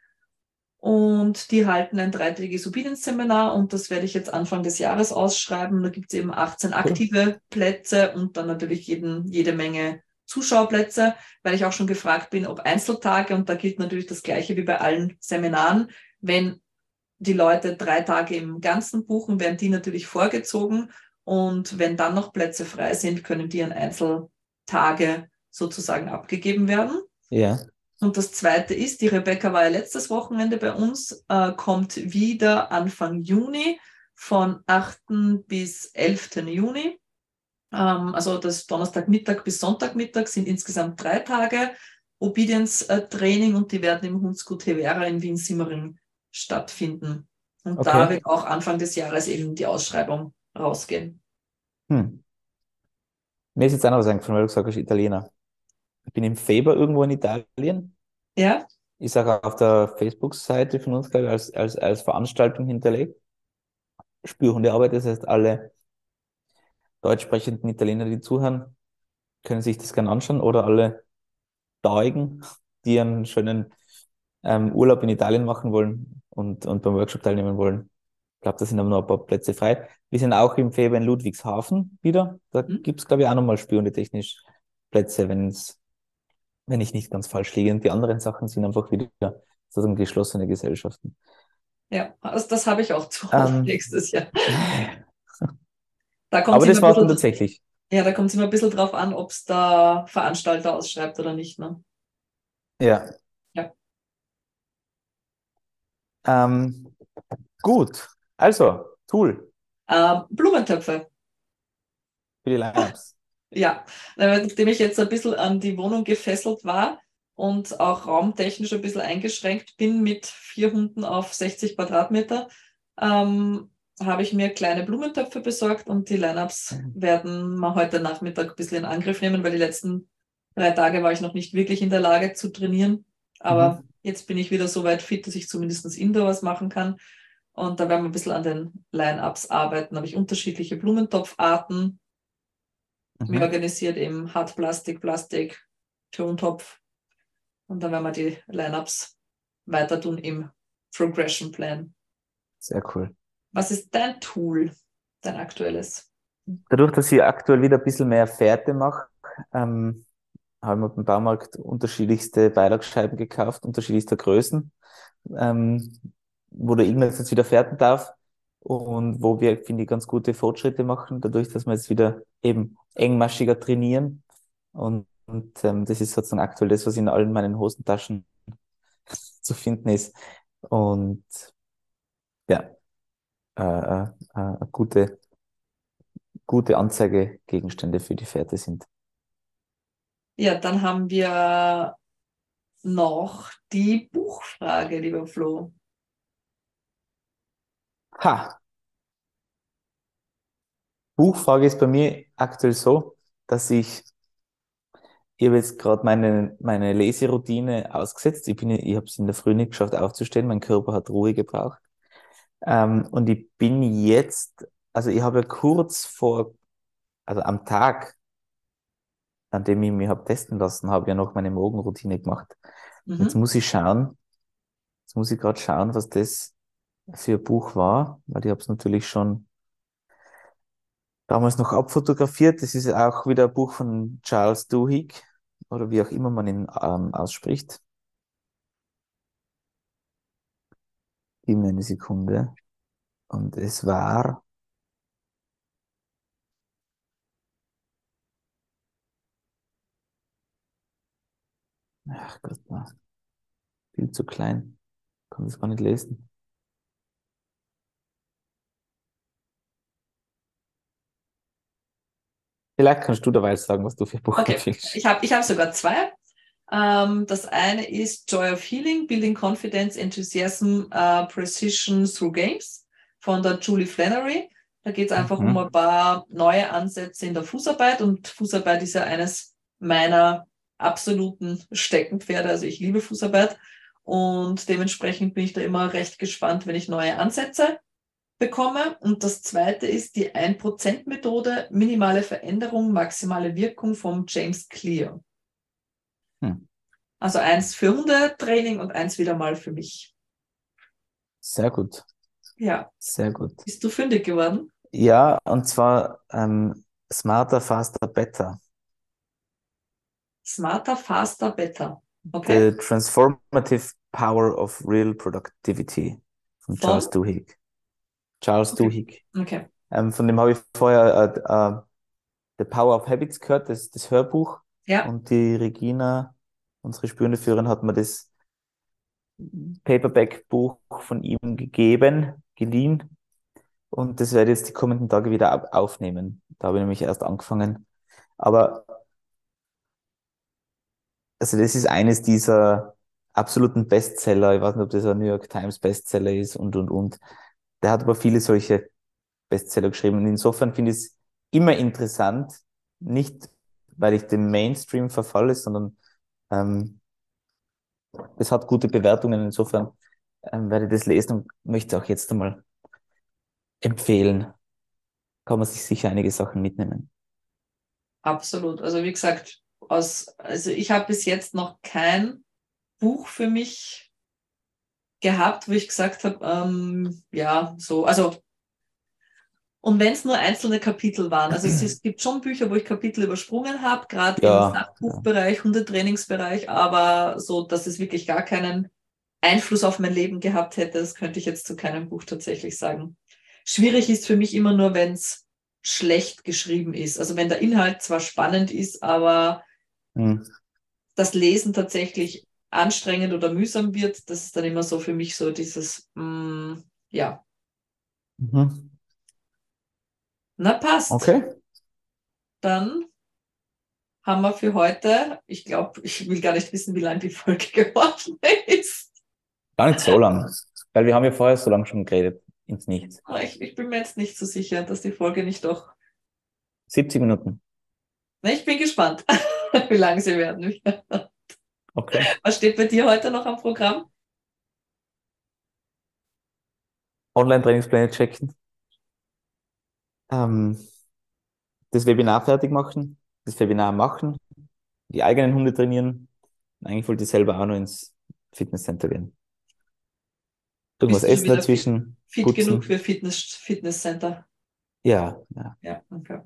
Und die halten ein dreitägiges Obedience-Seminar und das werde ich jetzt Anfang des Jahres ausschreiben. Da gibt es eben 18 Cool. aktive Plätze und dann natürlich jede Menge Zuschauerplätze, weil ich auch schon gefragt bin, ob Einzeltage, und da gilt natürlich das Gleiche wie bei allen Seminaren. Wenn die Leute 3 Tage im Ganzen buchen, werden die natürlich vorgezogen und wenn dann noch Plätze frei sind, können die an Einzeltage sozusagen abgegeben werden. Ja, Und das Zweite ist, die Rebecca war ja letztes Wochenende bei uns, kommt wieder Anfang Juni von 8. bis 11. Juni. Also das Donnerstagmittag bis Sonntagmittag sind insgesamt 3 Tage Obedience-Training und die werden im Hundsgut Hevera in Wien-Simmering stattfinden. Und da okay. wird auch Anfang des Jahres eben die Ausschreibung rausgehen. Hm. Mir ist jetzt auch noch was eingefallen, weil du gesagt hast, Italiener. Ich bin im Februar irgendwo in Italien. Ja? Ist auch auf der Facebook-Seite von uns, glaube ich, als Veranstaltung hinterlegt. Spürhundearbeit, das heißt, alle deutsch sprechenden Italiener, die zuhören, können sich das gerne anschauen oder alle Tauigen, die einen schönen Urlaub in Italien machen wollen und beim Workshop teilnehmen wollen. Ich glaube, da sind aber noch ein paar Plätze frei. Wir sind auch im Februar in Ludwigshafen wieder. Da Hm? gibt's glaube ich, auch nochmal spürhundetechnisch Plätze, wenn ich nicht ganz falsch liege. Und die anderen Sachen sind einfach wieder sozusagen geschlossene Gesellschaften. Ja, also das habe ich auch zu Ähm, nächstes Jahr. Da kommt aber es immer das ein war's dann bisschen, tatsächlich. ja, da kommt es immer ein bisschen drauf an, ob es der Veranstalter ausschreibt oder nicht. Ne? Ja. Ja. Ähm, gut. Also, Tool Blumentöpfe. für die Lineups. Ja, nachdem ich jetzt ein bisschen an die Wohnung gefesselt war und auch raumtechnisch ein bisschen eingeschränkt bin mit 4 Hunden auf 60 Quadratmeter, habe ich mir kleine Blumentöpfe besorgt und die Lineups werden wir heute Nachmittag ein bisschen in Angriff nehmen, weil die letzten 3 Tage war ich noch nicht wirklich in der Lage zu trainieren. Aber Mhm. jetzt bin ich wieder so weit fit, dass ich zumindest Indoor was machen kann. Und da werden wir ein bisschen an den Line-Ups arbeiten. Da habe ich unterschiedliche Blumentopfarten mir Mhm. organisiert, eben Hartplastik, Plastik, Tontopf. Und dann werden wir die Lineups weiter tun im Progression Plan. Sehr cool. Was ist dein Tool, dein aktuelles? Dadurch, dass ich aktuell wieder ein bisschen mehr Fährte mache, haben wir beim Baumarkt unterschiedlichste Beilagescheiben gekauft, unterschiedlichster Größen, ähm, wo der Ignaz jetzt wieder fährten darf und wo wir, finde ich, ganz gute Fortschritte machen, dadurch, dass wir jetzt wieder eben engmaschiger trainieren. Und das ist sozusagen aktuell das, was in allen meinen Hosentaschen zu finden ist. Und ja, gute Anzeigegegenstände für die Fährte sind. Ja, dann haben wir noch die Buchfrage, lieber Flo. Ha! Buchfrage ist bei mir aktuell so, dass ich habe jetzt gerade meine Leseroutine ausgesetzt. Ich habe es in der Früh nicht geschafft aufzustehen. Mein Körper hat Ruhe gebraucht. Und ich bin jetzt, also ich habe ja kurz vor, also am Tag, an dem ich mich habe testen lassen, habe ich ja noch meine Morgenroutine gemacht. Jetzt Mhm. muss ich schauen, jetzt muss ich gerade schauen, was das für ein Buch war, weil ich habe es natürlich schon damals noch abfotografiert. Das ist auch wieder ein Buch von Charles Duhigg oder wie auch immer man ihn ausspricht. Gib mir eine Sekunde. Und es war... Ach Gott, na, viel zu klein. Kann das gar nicht lesen. Vielleicht kannst du dabei sagen, was du für ein Buch Okay, empfiehlst. ich hab sogar zwei. Das eine ist Joy of Healing, Building Confidence, Enthusiasm, Precision Through Games von der Julie Flannery. Da geht es einfach um ein paar neue Ansätze in der Fußarbeit, und Fußarbeit ist ja eines meiner absoluten Steckenpferde. Also ich liebe Fußarbeit, und dementsprechend bin ich da immer recht gespannt, wenn ich neue Ansätze bekomme. Und das zweite ist die 1%-Methode, minimale Veränderung, maximale Wirkung von James Clear. Also eins für Hundetraining und eins wieder mal für mich. Sehr gut. Ja. Sehr gut. Bist du fündig geworden? Ja, und zwar Smarter, Faster, Better. Smarter, Faster, Better. Okay. The Transformative Power of Real Productivity von Charles Duhigg. Charles Duhigg. Okay. Von dem habe ich vorher The Power of Habits gehört, das Hörbuch. Ja. Und die Regina, unsere spürende Führerin, hat mir das Paperback-Buch von ihm geliehen. Und das werde ich jetzt die kommenden Tage wieder aufnehmen. Da habe ich nämlich erst angefangen. Aber also das ist eines dieser absoluten Bestseller. Ich weiß nicht, ob das ein New York Times Bestseller ist und. Der hat aber viele solche Bestseller geschrieben. Und insofern finde ich es immer interessant, nicht weil ich dem Mainstream verfalle, sondern es hat gute Bewertungen. Insofern werde ich das lesen und möchte auch jetzt einmal empfehlen. Kann man sich sicher einige Sachen mitnehmen. Absolut. Also wie gesagt, also ich habe bis jetzt noch kein Buch für mich gehabt, wo ich gesagt habe, ja, so, also, und wenn es nur einzelne Kapitel waren, also es gibt schon Bücher, wo ich Kapitel übersprungen habe, gerade im Sachbuchbereich, Hundetrainingsbereich, aber so, dass es wirklich gar keinen Einfluss auf mein Leben gehabt hätte, das könnte ich jetzt zu keinem Buch tatsächlich sagen. Schwierig ist für mich immer nur, wenn es schlecht geschrieben ist. Also wenn der Inhalt zwar spannend ist, aber das Lesen tatsächlich anstrengend oder mühsam wird, das ist dann immer so für mich so dieses, ja. Na, passt. Okay. Dann haben wir für heute, ich glaube, ich will gar nicht wissen, wie lang die Folge geworden ist. Gar nicht so lang, weil wir haben ja vorher so lange schon geredet, ins Nichts. Ich bin mir jetzt nicht so sicher, dass die Folge nicht doch... 70 Minuten. Ich bin gespannt, wie lang sie werden. Okay. Was steht bei dir heute noch am Programm? Online-Trainingspläne checken. Das Webinar fertig machen. Das Webinar machen. Die eigenen Hunde trainieren. Eigentlich wollte ich selber auch noch ins Fitnesscenter gehen. Irgendwas essen dazwischen. Fit putzen. Genug für Fitnesscenter? Ja. Ja, okay.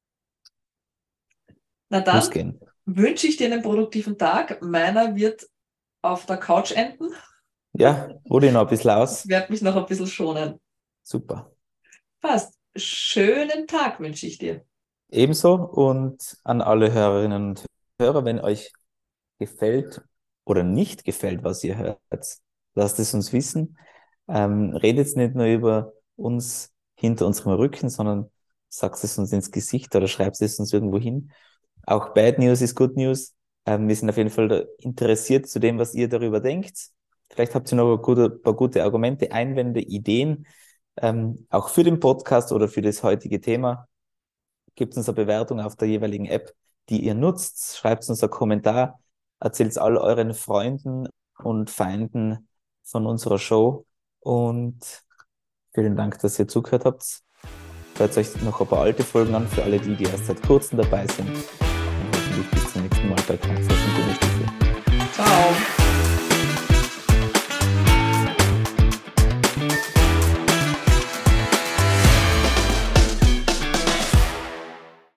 Na dann wünsche ich dir einen produktiven Tag. Meiner wird auf der Couch enden. Ja, ruhe noch ein bisschen aus. Ich werde mich noch ein bisschen schonen. Super. Passt. Schönen Tag wünsche ich dir. Ebenso, und an alle Hörerinnen und Hörer, wenn euch gefällt oder nicht gefällt, was ihr hört, lasst es uns wissen. Redet nicht nur über uns hinter unserem Rücken, sondern sagt es uns ins Gesicht oder schreibt es uns irgendwo hin. Auch Bad News ist Good News. Wir sind auf jeden Fall interessiert zu dem, was ihr darüber denkt. Vielleicht habt ihr noch ein paar gute Argumente, Einwände, Ideen, auch für den Podcast oder für das heutige Thema. Gebt uns eine Bewertung auf der jeweiligen App, die ihr nutzt. Schreibt uns einen Kommentar. Erzählt es all euren Freunden und Feinden von unserer Show. Und vielen Dank, dass ihr zugehört habt. Hört euch noch ein paar alte Folgen an, für alle, die erst seit kurzem dabei sind. Und hoffentlich bis zum nächsten Mal bei Knackfrosch und Gummistiefel.